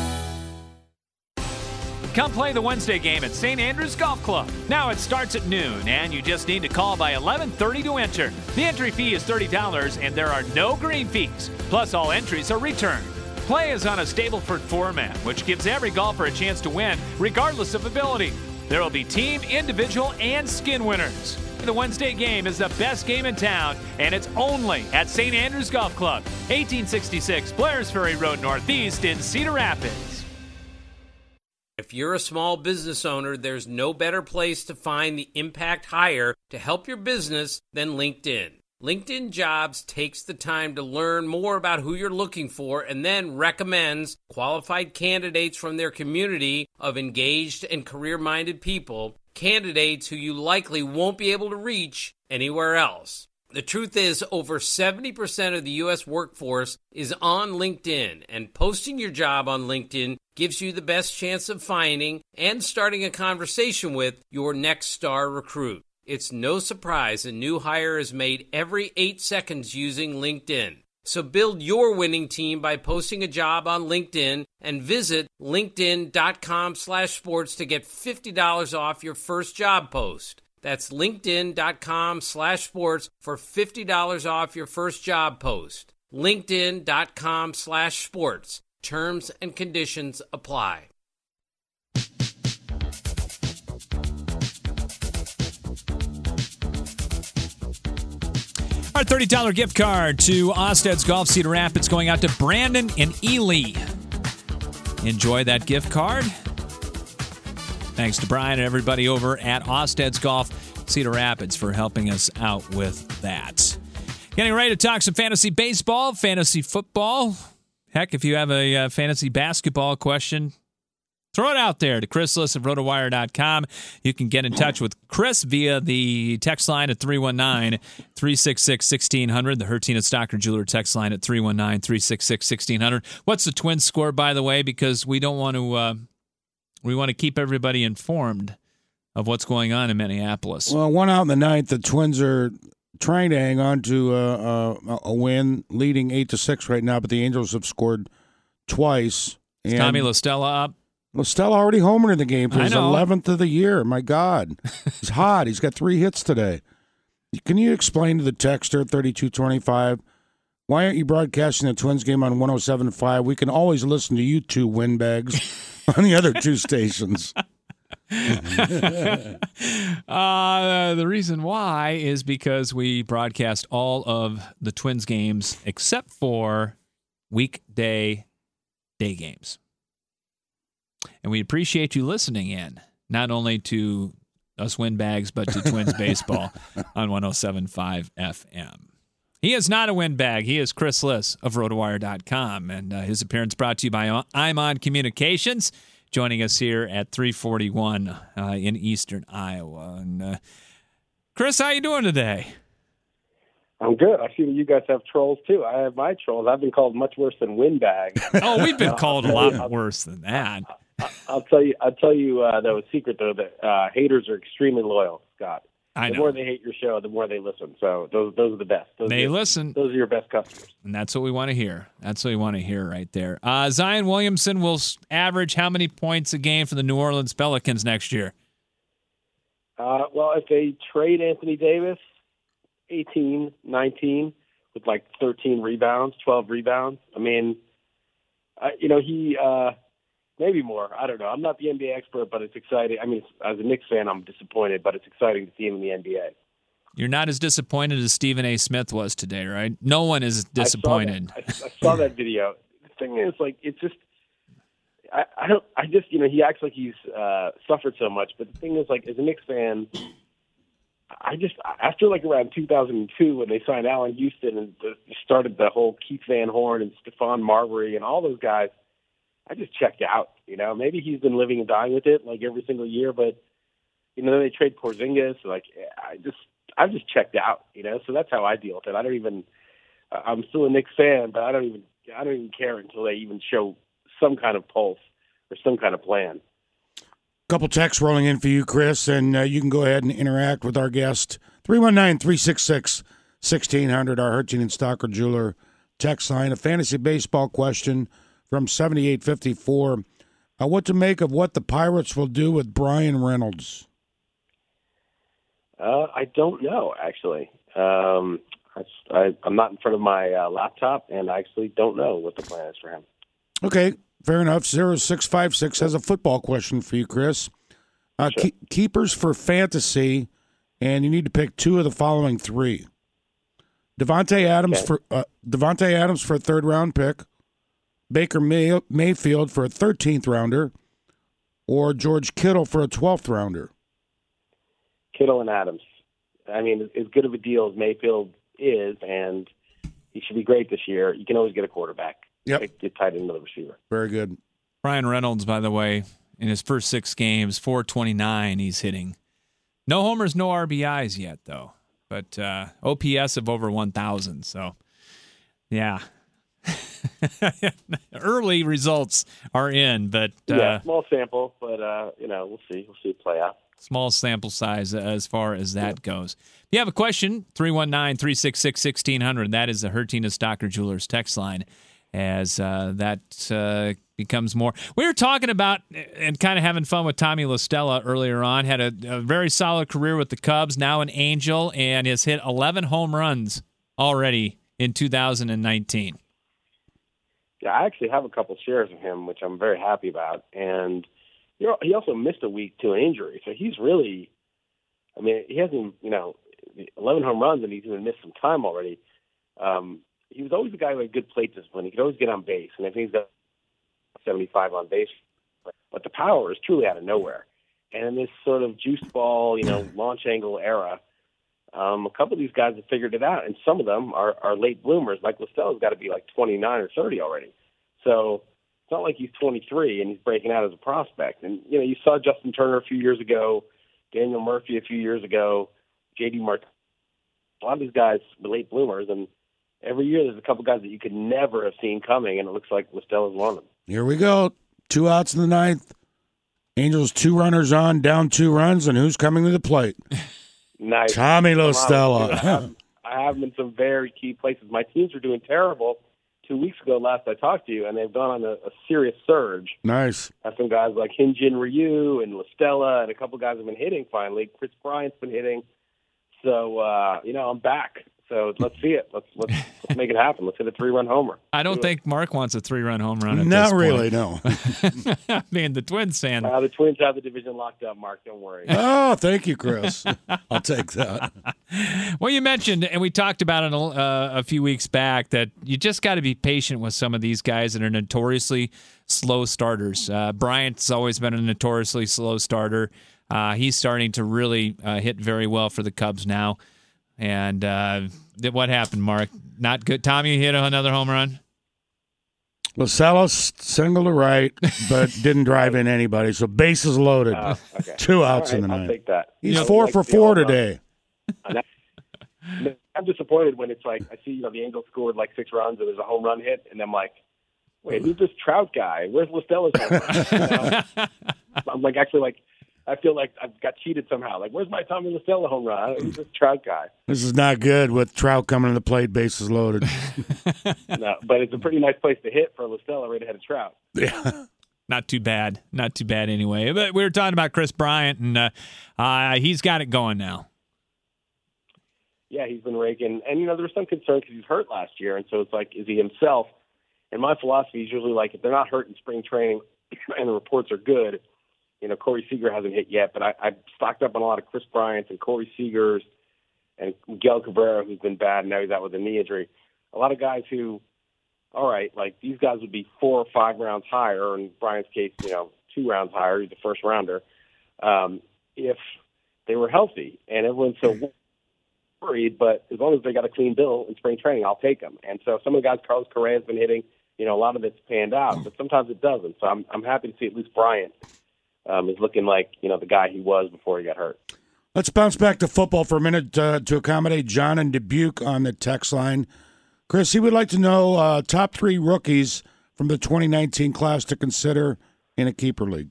Come play the Wednesday game at Saint Andrews Golf Club. Now it starts at noon, and you just need to call by eleven thirty to enter. The entry fee is thirty dollars, and there are no green fees. Plus, all entries are returned. Play is on a Stableford format, which gives every golfer a chance to win, regardless of ability. There will be team, individual, and skin winners. The Wednesday game is the best game in town, and it's only at Saint Andrews Golf Club, eighteen sixty-six Blair's Ferry Road Northeast in Cedar Rapids. If you're a small business owner, there's no better place to find the impact hire to help your business than LinkedIn. LinkedIn Jobs takes the time to learn more about who you're looking for and then recommends qualified candidates from their community of engaged and career-minded people, candidates who you likely won't be able to reach anywhere else. The truth is, over seventy percent of the U S workforce is on LinkedIn, and posting your job on LinkedIn gives you the best chance of finding and starting a conversation with your next star recruit. It's no surprise a new hire is made every eight seconds using LinkedIn. So build your winning team by posting a job on LinkedIn and visit linkedin.com slash sports to get fifty dollars off your first job post. That's linkedin.com slash sports for fifty dollars off your first job post. linkedin.com slash sports. Terms and conditions apply. Our thirty dollars gift card to Osted's Golf Cedar Rapids going out to Brandon and Ely. Enjoy that gift card. Thanks to Brian and everybody over at Osted's Golf Cedar Rapids for helping us out with that. Getting ready to talk some fantasy baseball, fantasy football. Heck, if you have a uh, fantasy basketball question, throw it out there to Chris Liss of rotowire dot com. You can get in touch with Chris via the text line at three one nine, three six six, one six zero zero, the Hertina Stocker Jeweler text line at three one nine, three six six, one six zero zero. What's the Twins score, by the way? Because we don't want to... Uh, We want to keep everybody informed of what's going on in Minneapolis. Well, one out in the ninth, the Twins are trying to hang on to a, a, a win, leading eight to six right now, but the Angels have scored twice. Is Tommy La Stella up? La Stella already homered in the game for his eleventh of the year. My God. He's hot. He's got three hits today. Can you explain to the texter, thirty-two twenty-five, why aren't you broadcasting the Twins game on one oh seven point five? We can always listen to you two windbags on the other two stations. uh, the reason why is because we broadcast all of the Twins games except for weekday day games. And we appreciate you listening in, not only to us windbags, but to Twins baseball on one oh seven point five F M. He is not a windbag. He is Chris Liss of rotowire dot com, and uh, his appearance brought to you by I'm On Communications, joining us here at three forty-one uh, in Eastern Iowa. And uh, Chris, how you doing today? I'm good. I see that you guys have trolls, too. I have my trolls. I've been called much worse than windbag. Oh, we've been called a lot worse than that. I'll tell you, I'll tell you uh, though, a secret, though, that uh, haters are extremely loyal, Scott. I the know. more they hate your show, the more they listen. So those those are the best. Those they are, listen. Those are your best customers. And that's what we want to hear. That's what we want to hear right there. Uh, Zion Williamson will average how many points a game for the New Orleans Pelicans next year? Uh, well, if they trade Anthony Davis, eighteen, nineteen, with like thirteen rebounds, twelve rebounds. I mean, uh, you know, he uh, maybe more. I don't know. I'm not the N B A expert, but it's exciting. I mean, as a Knicks fan, I'm disappointed, but it's exciting to see him in the N B A. You're not as disappointed as Stephen A. Smith was today, right? No one is disappointed. I saw that, I, I saw that video. The thing is, like, it's just, I, I don't, I just, you know, he acts like he's uh, suffered so much, but the thing is, like, as a Knicks fan, I just, after like around two thousand two when they signed Allen Houston and the, started the whole Keith Van Horn and Stephon Marbury and all those guys, I just checked out. You know, maybe he's been living and dying with it like every single year, but you know, they trade Porzingis. Like, I just, I've just checked out. You know, so that's how I deal with it. I don't even. I'm still a Knicks fan, but I don't even, I don't even care until they even show some kind of pulse or some kind of plan. Couple texts rolling in for you, Chris, and uh, you can go ahead and interact with our guest. three one nine, three six six, one six zero zero, our Hertzing and Stocker Jeweler text line. A fantasy baseball question from seventy-eight fifty-four. Uh, what to make of what the Pirates will do with Brian Reynolds? Uh, I don't know, actually. Um, I, I, I'm not in front of my uh, laptop, and I actually don't know what the plan is for him. Okay, fair enough. zero six five six has a football question for you, Chris. Uh, Sure. ke- keepers for fantasy, and you need to pick two of the following three. Devontae Adams Okay. for uh, Devontae Adams for a third round pick, Baker May- Mayfield for a thirteenth rounder, or George Kittle for a twelfth rounder. Kittle and Adams. I mean, as good of a deal as Mayfield is, and he should be great this year, you can always get a quarterback. Yep. Get, get tight into the receiver. Very good. Brian Reynolds, by the way, in his first six games, four twenty-nine he's hitting. No homers, no R B Is yet, though. But uh, O P S of over one thousand. So, yeah. Early results are in, but uh, yeah, small sample, but uh, you know, we'll see. We'll see it play out. small sample size as far as that goes. If you have a question, three one nine, three six six, one six zero zero. That is the Hertina Stocker Jewelers text line as uh, that uh, becomes more. We were talking about and kind of having fun with Tommy LaStella earlier on. Had a, a very solid career with the Cubs, now an Angel, and has hit eleven home runs already in two thousand nineteen. Yeah, I actually have a couple shares of him, which I'm very happy about. And you know, he also missed a week to an injury, so he's really, I mean, he hasn't, you know, eleven home runs, and he's even missed some time already. Um, he was always the guy who had good plate discipline. He could always get on base, and I think he's got seventy-five on base. But the power is truly out of nowhere. And in this sort of juice ball, you know, launch angle era, um, a couple of these guys have figured it out, and some of them are, are late bloomers. Like LaStella's got to be like twenty-nine or thirty already. So it's not like he's twenty-three and he's breaking out as a prospect. And, you know, you saw Justin Turner a few years ago, Daniel Murphy a few years ago, J D Martinez. A lot of these guys were late bloomers, and every year there's a couple guys that you could never have seen coming, and it looks like LaStella's one of them. Here we go. Two outs in the ninth. Angels two runners on, down two runs, and who's coming to the plate? Nice. Tommy LaStella. I have, I have them in some very key places. My teams were doing terrible two weeks ago last I talked to you, and they've gone on a, a serious surge. Nice. I have some guys like Hyun-Jin Ryu and LaStella, and a couple guys have been hitting finally. Chris Bryant's been hitting. So, uh, you know, I'm back. So let's see it. Let's let's, let's make it happen. Let's hit a three-run homer. I don't think Mark wants a three-run home run at Not this really, point. no. I mean, the Twins fan. Uh, the Twins have the division locked up, Mark. Don't worry. Oh, thank you, Chris. I'll take that. Well, you mentioned, and we talked about it uh, a few weeks back, that you just got to be patient with some of these guys that are notoriously slow starters. Uh, Bryant's always been a notoriously slow starter. Uh, he's starting to really uh, hit very well for the Cubs now. And uh, what happened, Mark? Not good. Tommy hit another home run? LaSella single to right, but didn't drive in anybody. So bases loaded. Uh, okay. Two outs All right, in the I'll ninth. take that. He's I four like for the four all-around. today. And I- I'm disappointed when it's like I see, you know, the Angels scored like six runs and there's a home run hit, and I'm like, wait, who's this Trout guy? Where's LaStella's home run? You know? I'm like, actually, like, I feel like I've got cheated somehow. Like, where's my Tommy LaStella home run? Who's this Trout guy? This is not good with Trout coming to the plate, bases loaded. No, but it's a pretty nice place to hit for LaStella right ahead of Trout. Yeah. Not too bad. Not too bad anyway. But we were talking about Chris Bryant, and uh, uh, he's got it going now. Yeah, he's been raking. And, you know, there was some concern because he was hurt last year. And so it's like, is he himself? And my philosophy is usually like, if they're not hurt in spring training, and the reports are good. You know, Corey Seager hasn't hit yet, but I, I stocked up on a lot of Chris Bryant's and Corey Seagers and Miguel Cabrera, who's been bad, and now he's out with a knee injury. A lot of guys who, all right, like these guys would be four or five rounds higher, or in Bryant's case, you know, two rounds higher. He's the first rounder. Um, if they were healthy, and everyone's so worried, but as long as they got a clean bill in spring training, I'll take them. And so some of the guys Carlos Correa's been hitting, you know, a lot of it's panned out, but sometimes it doesn't. So I'm I'm happy to see at least Bryant um, is looking like, you know, the guy he was before he got hurt. Let's bounce back to football for a minute uh, to accommodate John and Dubuque on the text line. Chris, he would like to know uh, top three rookies from the twenty nineteen class to consider in a keeper league.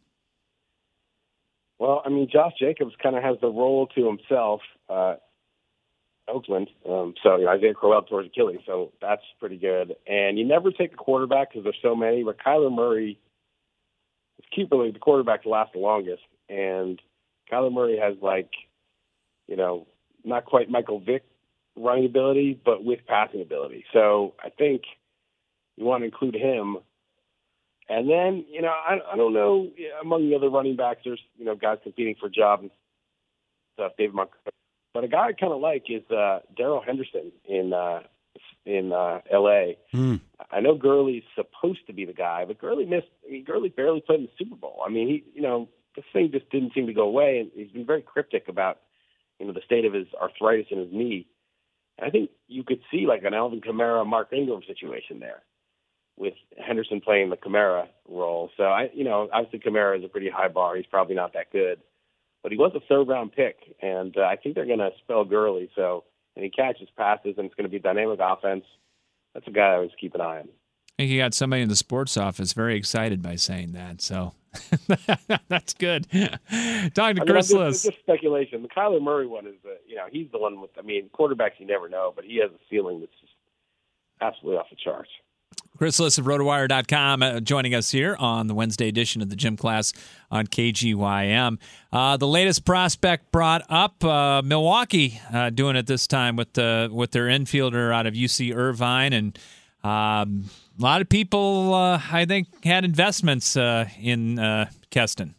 Well, I mean, Josh Jacobs kind of has the role to himself. Uh, Oakland, um, so you know, Isaiah Crowell towards Achilles, so that's pretty good. And you never take a quarterback because there's so many, but Kyler Murray, it's keeper league, the quarterbacks last the longest, and Kyler Murray has, like, you know, not quite Michael Vick running ability, but with passing ability. So I think you want to include him. And then, you know, I, I don't know, among the other running backs, there's, you know, guys competing for jobs and stuff, David Montgomery. But a guy I kind of like is uh, Darrell Henderson in uh, in uh, L A. Mm. I know Gurley's supposed to be the guy, but Gurley missed. I mean, Gurley barely played in the Super Bowl. I mean, he, you know, this thing just didn't seem to go away, and he's been very cryptic about, you know, the state of his arthritis in his knee. And I think you could see like an Alvin Kamara, Mark Ingram situation there, with Henderson playing the Kamara role. So I, you know, obviously Kamara is a pretty high bar. He's probably not that good. But he was a third-round pick, and uh, I think they're going to spell Gurley. So, and he catches passes, and it's going to be a dynamic offense. That's a guy I always keep an eye on. I think you got somebody in the sports office very excited by saying that. So that's good. Talking to I mean, Chris just, Liss. It's just speculation. The Kyler Murray one is, uh, you know, he's the one with. I mean, quarterbacks you never know, but he has a ceiling that's just absolutely off the charts. Chris Liss of RotoWire dot com uh, joining us here on the Wednesday edition of the Gym Class on K G Y M. Uh, the latest prospect brought up, uh, Milwaukee uh, doing it this time with uh, with their infielder out of U C Irvine. And um, a lot of people, uh, I think, had investments uh, in uh, Keston.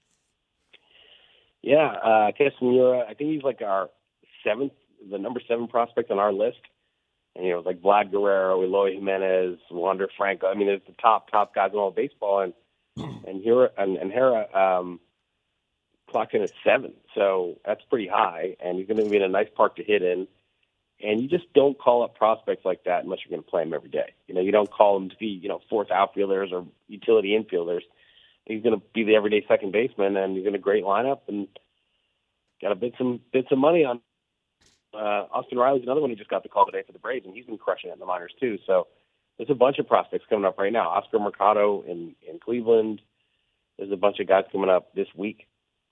Yeah, uh, Keston Miura, I think he's like our seventh, the number seven prospect on our list. And, you know, like Vlad Guerrero, Eloy Jimenez, Wander Franco. I mean, it's the top, top guys in all of baseball. And and Hera, and, and Hera um, clocked in at seven. So that's pretty high. And he's going to be in a nice park to hit in. And you just don't call up prospects like that unless you're going to play them every day. You know, you don't call them to be, you know, fourth outfielders or utility infielders. He's going to be the everyday second baseman, and he's in a great lineup and got to bid some, bid some money on. Uh, Austin Riley's another one who just got the call today for the Braves, and he's been crushing it in the minors too. So there's a bunch of prospects coming up right now. Oscar Mercado in, in Cleveland. There's a bunch of guys coming up this week.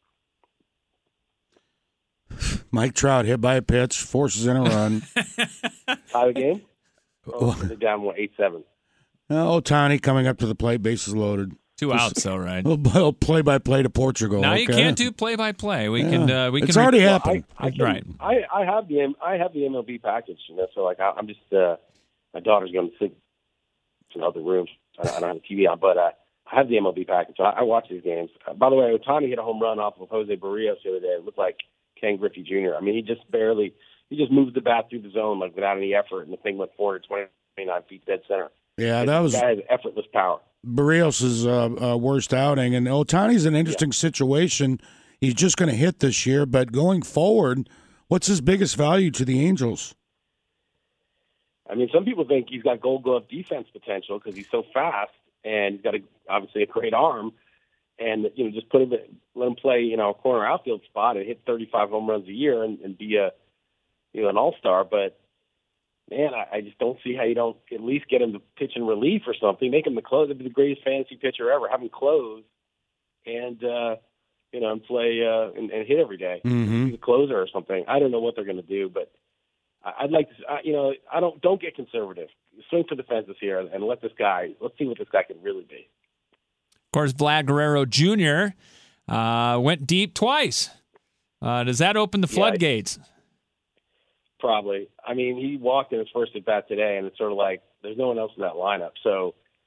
Mike Trout hit by a pitch, forces in a run. Tie the game? Oh, they're down one eight seven. Oh, Ohtani coming up to the plate, bases loaded. Two outs, though, right? Well, play-by-play to Portugal. Now okay. you can't do play-by-play. We yeah. can. Uh, we it's can already re- happened. Well, I, I can, right. I, I have the I have the M L B package, you know. So like I, I'm just uh, my daughter's going to sit in other rooms. I don't, I don't have a T V on, but uh, I have the M L B package, so I, I watch these games. Uh, by the way, Ohtani hit a home run off of Jose Barrios the other day. It looked like Ken Griffey Junior I mean, he just barely he just moved the bat through the zone like without any effort, and the thing went four hundred twenty-nine feet dead center. Yeah, that was guy has effortless power. Barrios' uh, uh, worst outing, and Ohtani's an interesting yeah. situation. He's just going to hit this year, but going forward, what's his biggest value to the Angels? I mean, some people think he's got Gold Glove defense potential because he's so fast, and he's got a, obviously a great arm. And you know, just put him, let him play, you know, a corner outfield spot and hit thirty-five home runs a year and, and be a, you know, an all-star. But man, I, I just don't see how you don't at least get him to pitch in relief or something. Make him the close. It'd be the greatest fantasy pitcher ever. Have him close and, uh, you know, and play uh, and, and hit every day. Mm-hmm. Be the closer or something. I don't know what they're going to do, but I'd like to, I, you know, I don't, don't get conservative. Swing for the fences here and let this guy, let's see what this guy can really be. Of course, Vlad Guerrero Junior uh, went deep twice. Uh, does that open the floodgates? Yeah, I, Probably. I mean, he walked in his first at bat today, and it's sort of like there's no one else in that lineup. So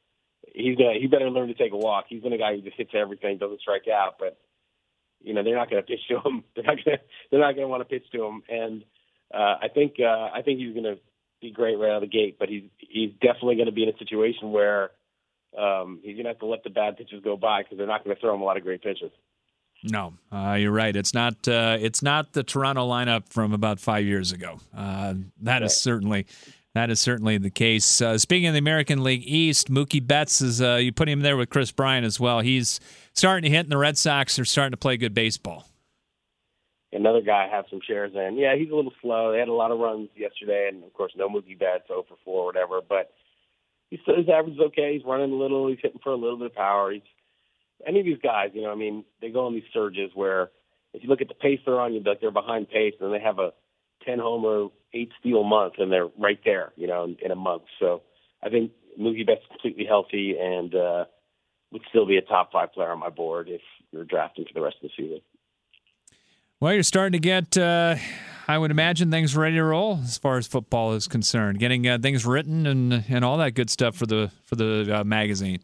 he's gonna he better learn to take a walk. He's been a guy who just hits everything, doesn't strike out, but you know they're not going to pitch to him. They're not going to they're not going to want to pitch to him, and uh, I think uh, I think he's going to be great right out of the gate. But he's he's definitely going to be in a situation where um, he's going to have to let the bad pitches go by because they're not going to throw him a lot of great pitches. No, uh, you're right. It's not. Uh, it's not the Toronto lineup from about five years ago. Uh, that is certainly. That is certainly the case. Uh, speaking of the American League East, Mookie Betts is. Uh, you put him there with Chris Bryant as well. He's starting to hit, and the Red Sox are starting to play good baseball. Another guy I have some shares in. Yeah, he's a little slow. They had a lot of runs yesterday, and of course, no Mookie Betts, oh for four or whatever. But he's, his average is okay. He's running a little. He's hitting for a little bit of power. He's any of these guys, you know, I mean, they go on these surges where if you look at the pace they're on, you're like they're behind pace, and they have a ten homer, eight steal month, and they're right there, you know, in, in a month. So I think Mookie Betts is completely healthy and uh, would still be a top five player on my board if you're drafting for the rest of the season. Well, you're starting to get, uh, I would imagine, things ready to roll as far as football is concerned. Getting uh, things written and and all that good stuff for the for the uh, magazine.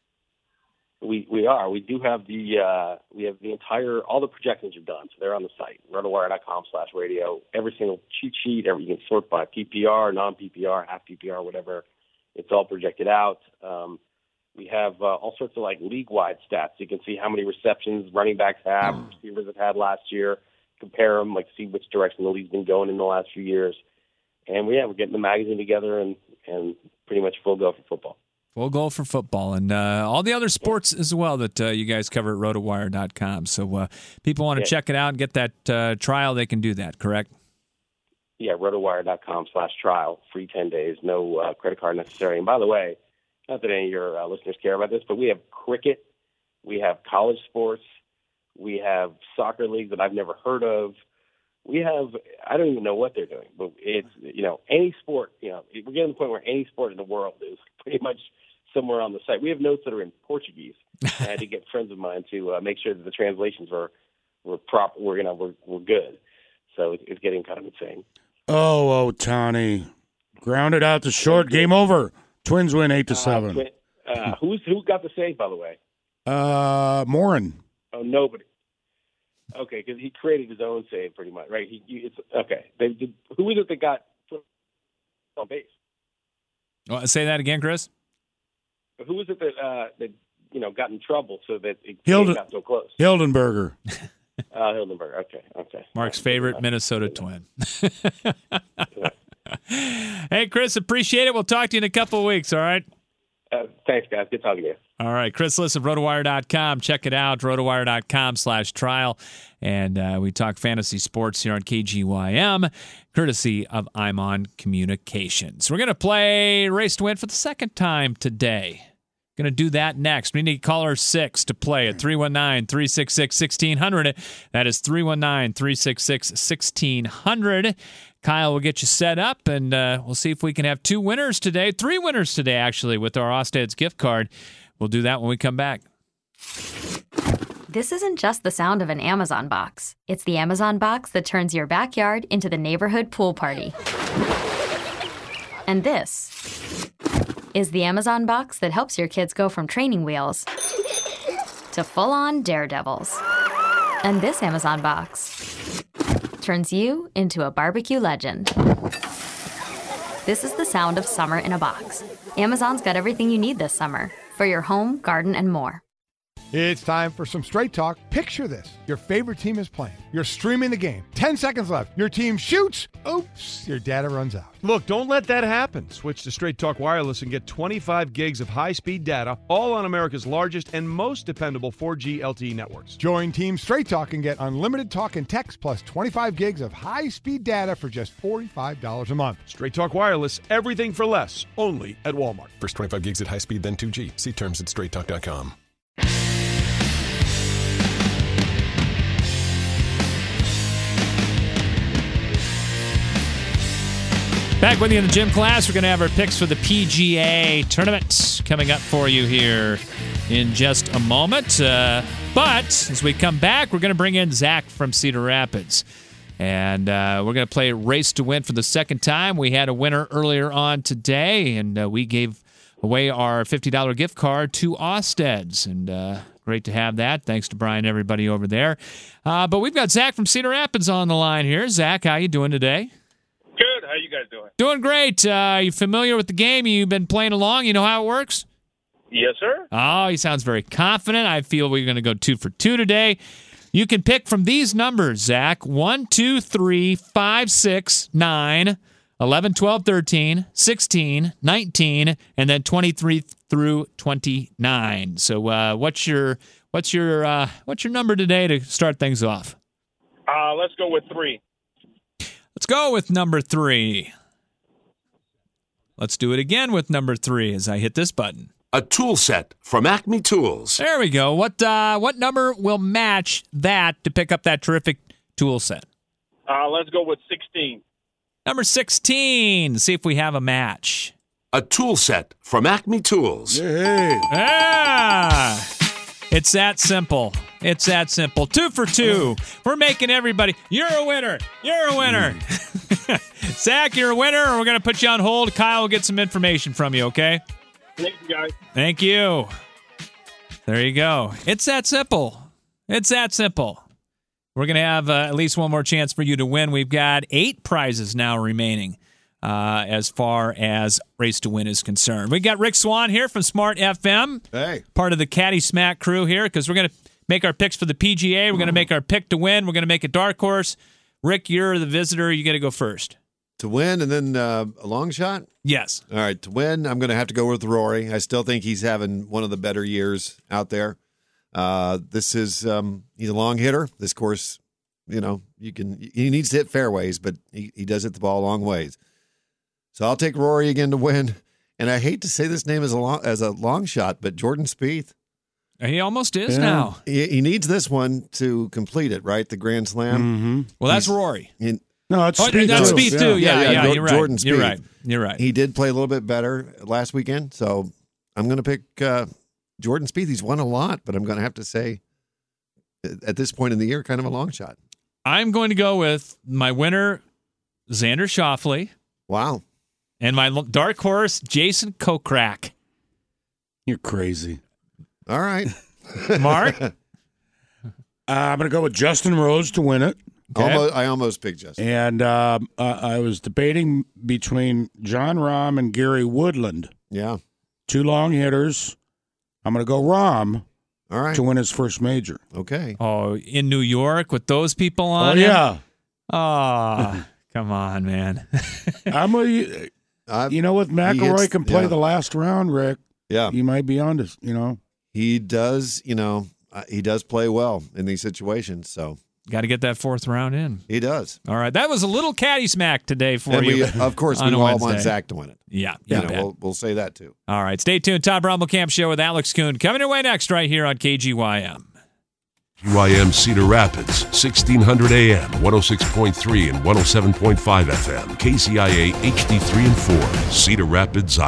We we are. We do have the uh, we have the entire all the projections are done, so they're on the site rotowire dot com slash radio. Every single cheat sheet, every you can sort by P P R, non P P R, half P P R, whatever. It's all projected out. Um, we have uh, all sorts of like league wide stats. You can see how many receptions running backs have, mm. receivers have had last year. Compare them, like see which direction the league's been going in the last few years. And we yeah, we're getting the magazine together and and pretty much full go for football. Full goal for football and uh, all the other sports as well that uh, you guys cover at rotowire dot com. So uh, people want to yeah. check it out and get that uh, trial, they can do that, correct? Yeah, rotowire dot com slash trial, free ten days, no uh, credit card necessary. And by the way, not that any of your uh, listeners care about this, but we have cricket, we have college sports, we have soccer leagues that I've never heard of. We have, I don't even know what they're doing, but it's, you know, any sport, you know, we're getting to the point where any sport in the world is pretty much somewhere on the site. We have notes that are in Portuguese. I had to get friends of mine to uh, make sure that the translations were were proper. We're gonna we're, we're good. So it's, it's getting kind of insane. Oh, Ohtani, grounded out to short. Game over. Twins win eight to uh, seven. Twin, uh, who's who got the save, by the way? Uh, Morin. Oh, nobody. Okay, because he created his own save, pretty much, right? He, he it's okay. They did. Who was it that got on base? Well, say that again, Chris. Who was it that uh, that you know got in trouble so that it Hilden, got so close? Hildenberger. uh, Hildenberger. Okay, okay. Mark's favorite Minnesota Twin. Hey, Chris, appreciate it. We'll talk to you in a couple of weeks. All right. Uh, thanks, guys. Good talking to you. All right. Chris Liss of rotowire dot com. Check it out, rotowire dot com slash trial. And uh, we talk fantasy sports here on K G Y M, courtesy of I'm On Communications. We're going to play Race to Win for the second time today. Going to do that next. We need caller six to play at three one nine, three six six, one six zero zero. That is three one nine, three six six, one six zero zero. Kyle will get you set up, and uh, we'll see if we can have two winners today. Three winners today, actually, with our Osted's gift card. We'll do that when we come back. This isn't just the sound of an Amazon box. It's the Amazon box that turns your backyard into the neighborhood pool party. And this is the Amazon box that helps your kids go from training wheels to full-on daredevils. And this Amazon box turns you into a barbecue legend. This is the sound of summer in a box. Amazon's got everything you need this summer for your home, garden, and more. It's time for some Straight Talk. Picture this. Your favorite team is playing. You're streaming the game. Ten seconds left. Your team shoots. Oops, your data runs out. Look, don't let that happen. Switch to Straight Talk Wireless and get twenty-five gigs of high-speed data, all on America's largest and most dependable four G L T E networks. Join Team Straight Talk and get unlimited talk and text plus twenty-five gigs of high-speed data for just forty-five dollars a month. Straight Talk Wireless, everything for less, only at Walmart. First twenty-five gigs at high speed, then two G. See terms at straight talk dot com. Back with you in the gym class. We're going to have our picks for the P G A tournament coming up for you here in just a moment. Uh, but as we come back, we're going to bring in Zach from Cedar Rapids. And uh, we're going to play Race to Win for the second time. We had a winner earlier on today, and uh, we gave away our fifty dollars gift card to Osted's. And uh, great to have that. Thanks to Brian and everybody over there. Uh, but we've got Zach from Cedar Rapids on the line here. Zach, how you doing today? Good. How you guys doing? Doing great. Uh, you familiar with the game? You've been playing along? You know how it works? Yes, sir. Oh, he sounds very confident. I feel we're going to go two for two today. You can pick from these numbers, Zach. one, two, three, five, six, nine, eleven, twelve, thirteen, sixteen, nineteen, and then twenty-three through twenty-nine. So uh, what's your what's your uh, what's your number today to start things off? Uh, let's go with three. Let's go with number three. Let's do it again with number three as I hit this button. A tool set from Acme Tools. There we go. What uh, what number will match that to pick up that terrific tool set? Uh, let's go with sixteen. Number sixteen. See if we have a match. A tool set from Acme Tools. Hey. Ah, it's that simple. It's that simple. Two for two. We're making everybody. You're a winner. You're a winner. Mm. Zach, you're a winner. We're going to put you on hold. Kyle will get some information from you, okay? Thank you, guys. Thank you. There you go. It's that simple. It's that simple. We're going to have uh, at least one more chance for you to win. We've got eight prizes now remaining uh, as far as Race to Win is concerned. We got Rick Swan here from Smart F M. Hey. Part of the Caddy Smack crew here because we're going to make our picks for the P G A. We're going to make our pick to win. We're going to make a dark horse. Rick, you're the visitor. You got to go first. To win and then uh, a long shot? Yes. All right, to win, I'm going to have to go with Rory. I still think he's having one of the better years out there. Uh, this is, um, he's a long hitter. This course, you know, you can, he needs to hit fairways, but he, he does hit the ball a long ways. So I'll take Rory again to win. And I hate to say this name as a long, as a long shot, but Jordan Spieth. He almost is yeah. now. He, he needs this one to complete it, right? The Grand Slam. Mm-hmm. Well, that's he's, Rory. He, No, it's oh, Spieth that's too. Spieth too. Yeah, yeah, yeah, yeah you're right. Jordan Spieth. You're right. You're right. He did play a little bit better last weekend, so I'm going to pick uh, Jordan Spieth. He's won a lot, but I'm going to have to say, at this point in the year, kind of a long shot. I'm going to go with my winner, Xander Schauffele. Wow. And my dark horse, Jason Kokrak. You're crazy. All right. Mark? uh, I'm going to go with Justin Rose to win it. Okay. Almost, I almost picked Justin. And uh, uh, I was debating between John Rahm and Gary Woodland. Yeah. Two long hitters. I'm going to go Rahm All right. to win his first major. Okay. Oh, in New York with those people on Oh, him? yeah. Oh, come on, man. I'm a, uh, you know, with McIlroy hits, can play yeah. the last round, Rick. Yeah. You might be on to, you know. He does, you know, uh, he does play well in these situations, so. Got to get that fourth round in. He does. All right. That was a little caddy smack today for and you. We, of course, we all Wednesday. want Zach to win it. Yeah. You You know, bet. we'll, we'll say that too. All right. Stay tuned. Tom Brommelkamp Show with Alex Kuhn coming your way next right here on K G Y M. K G Y M Cedar Rapids, sixteen hundred A M, one oh six point three and one oh seven point five F M. K C I A H D three and four, Cedar Rapids,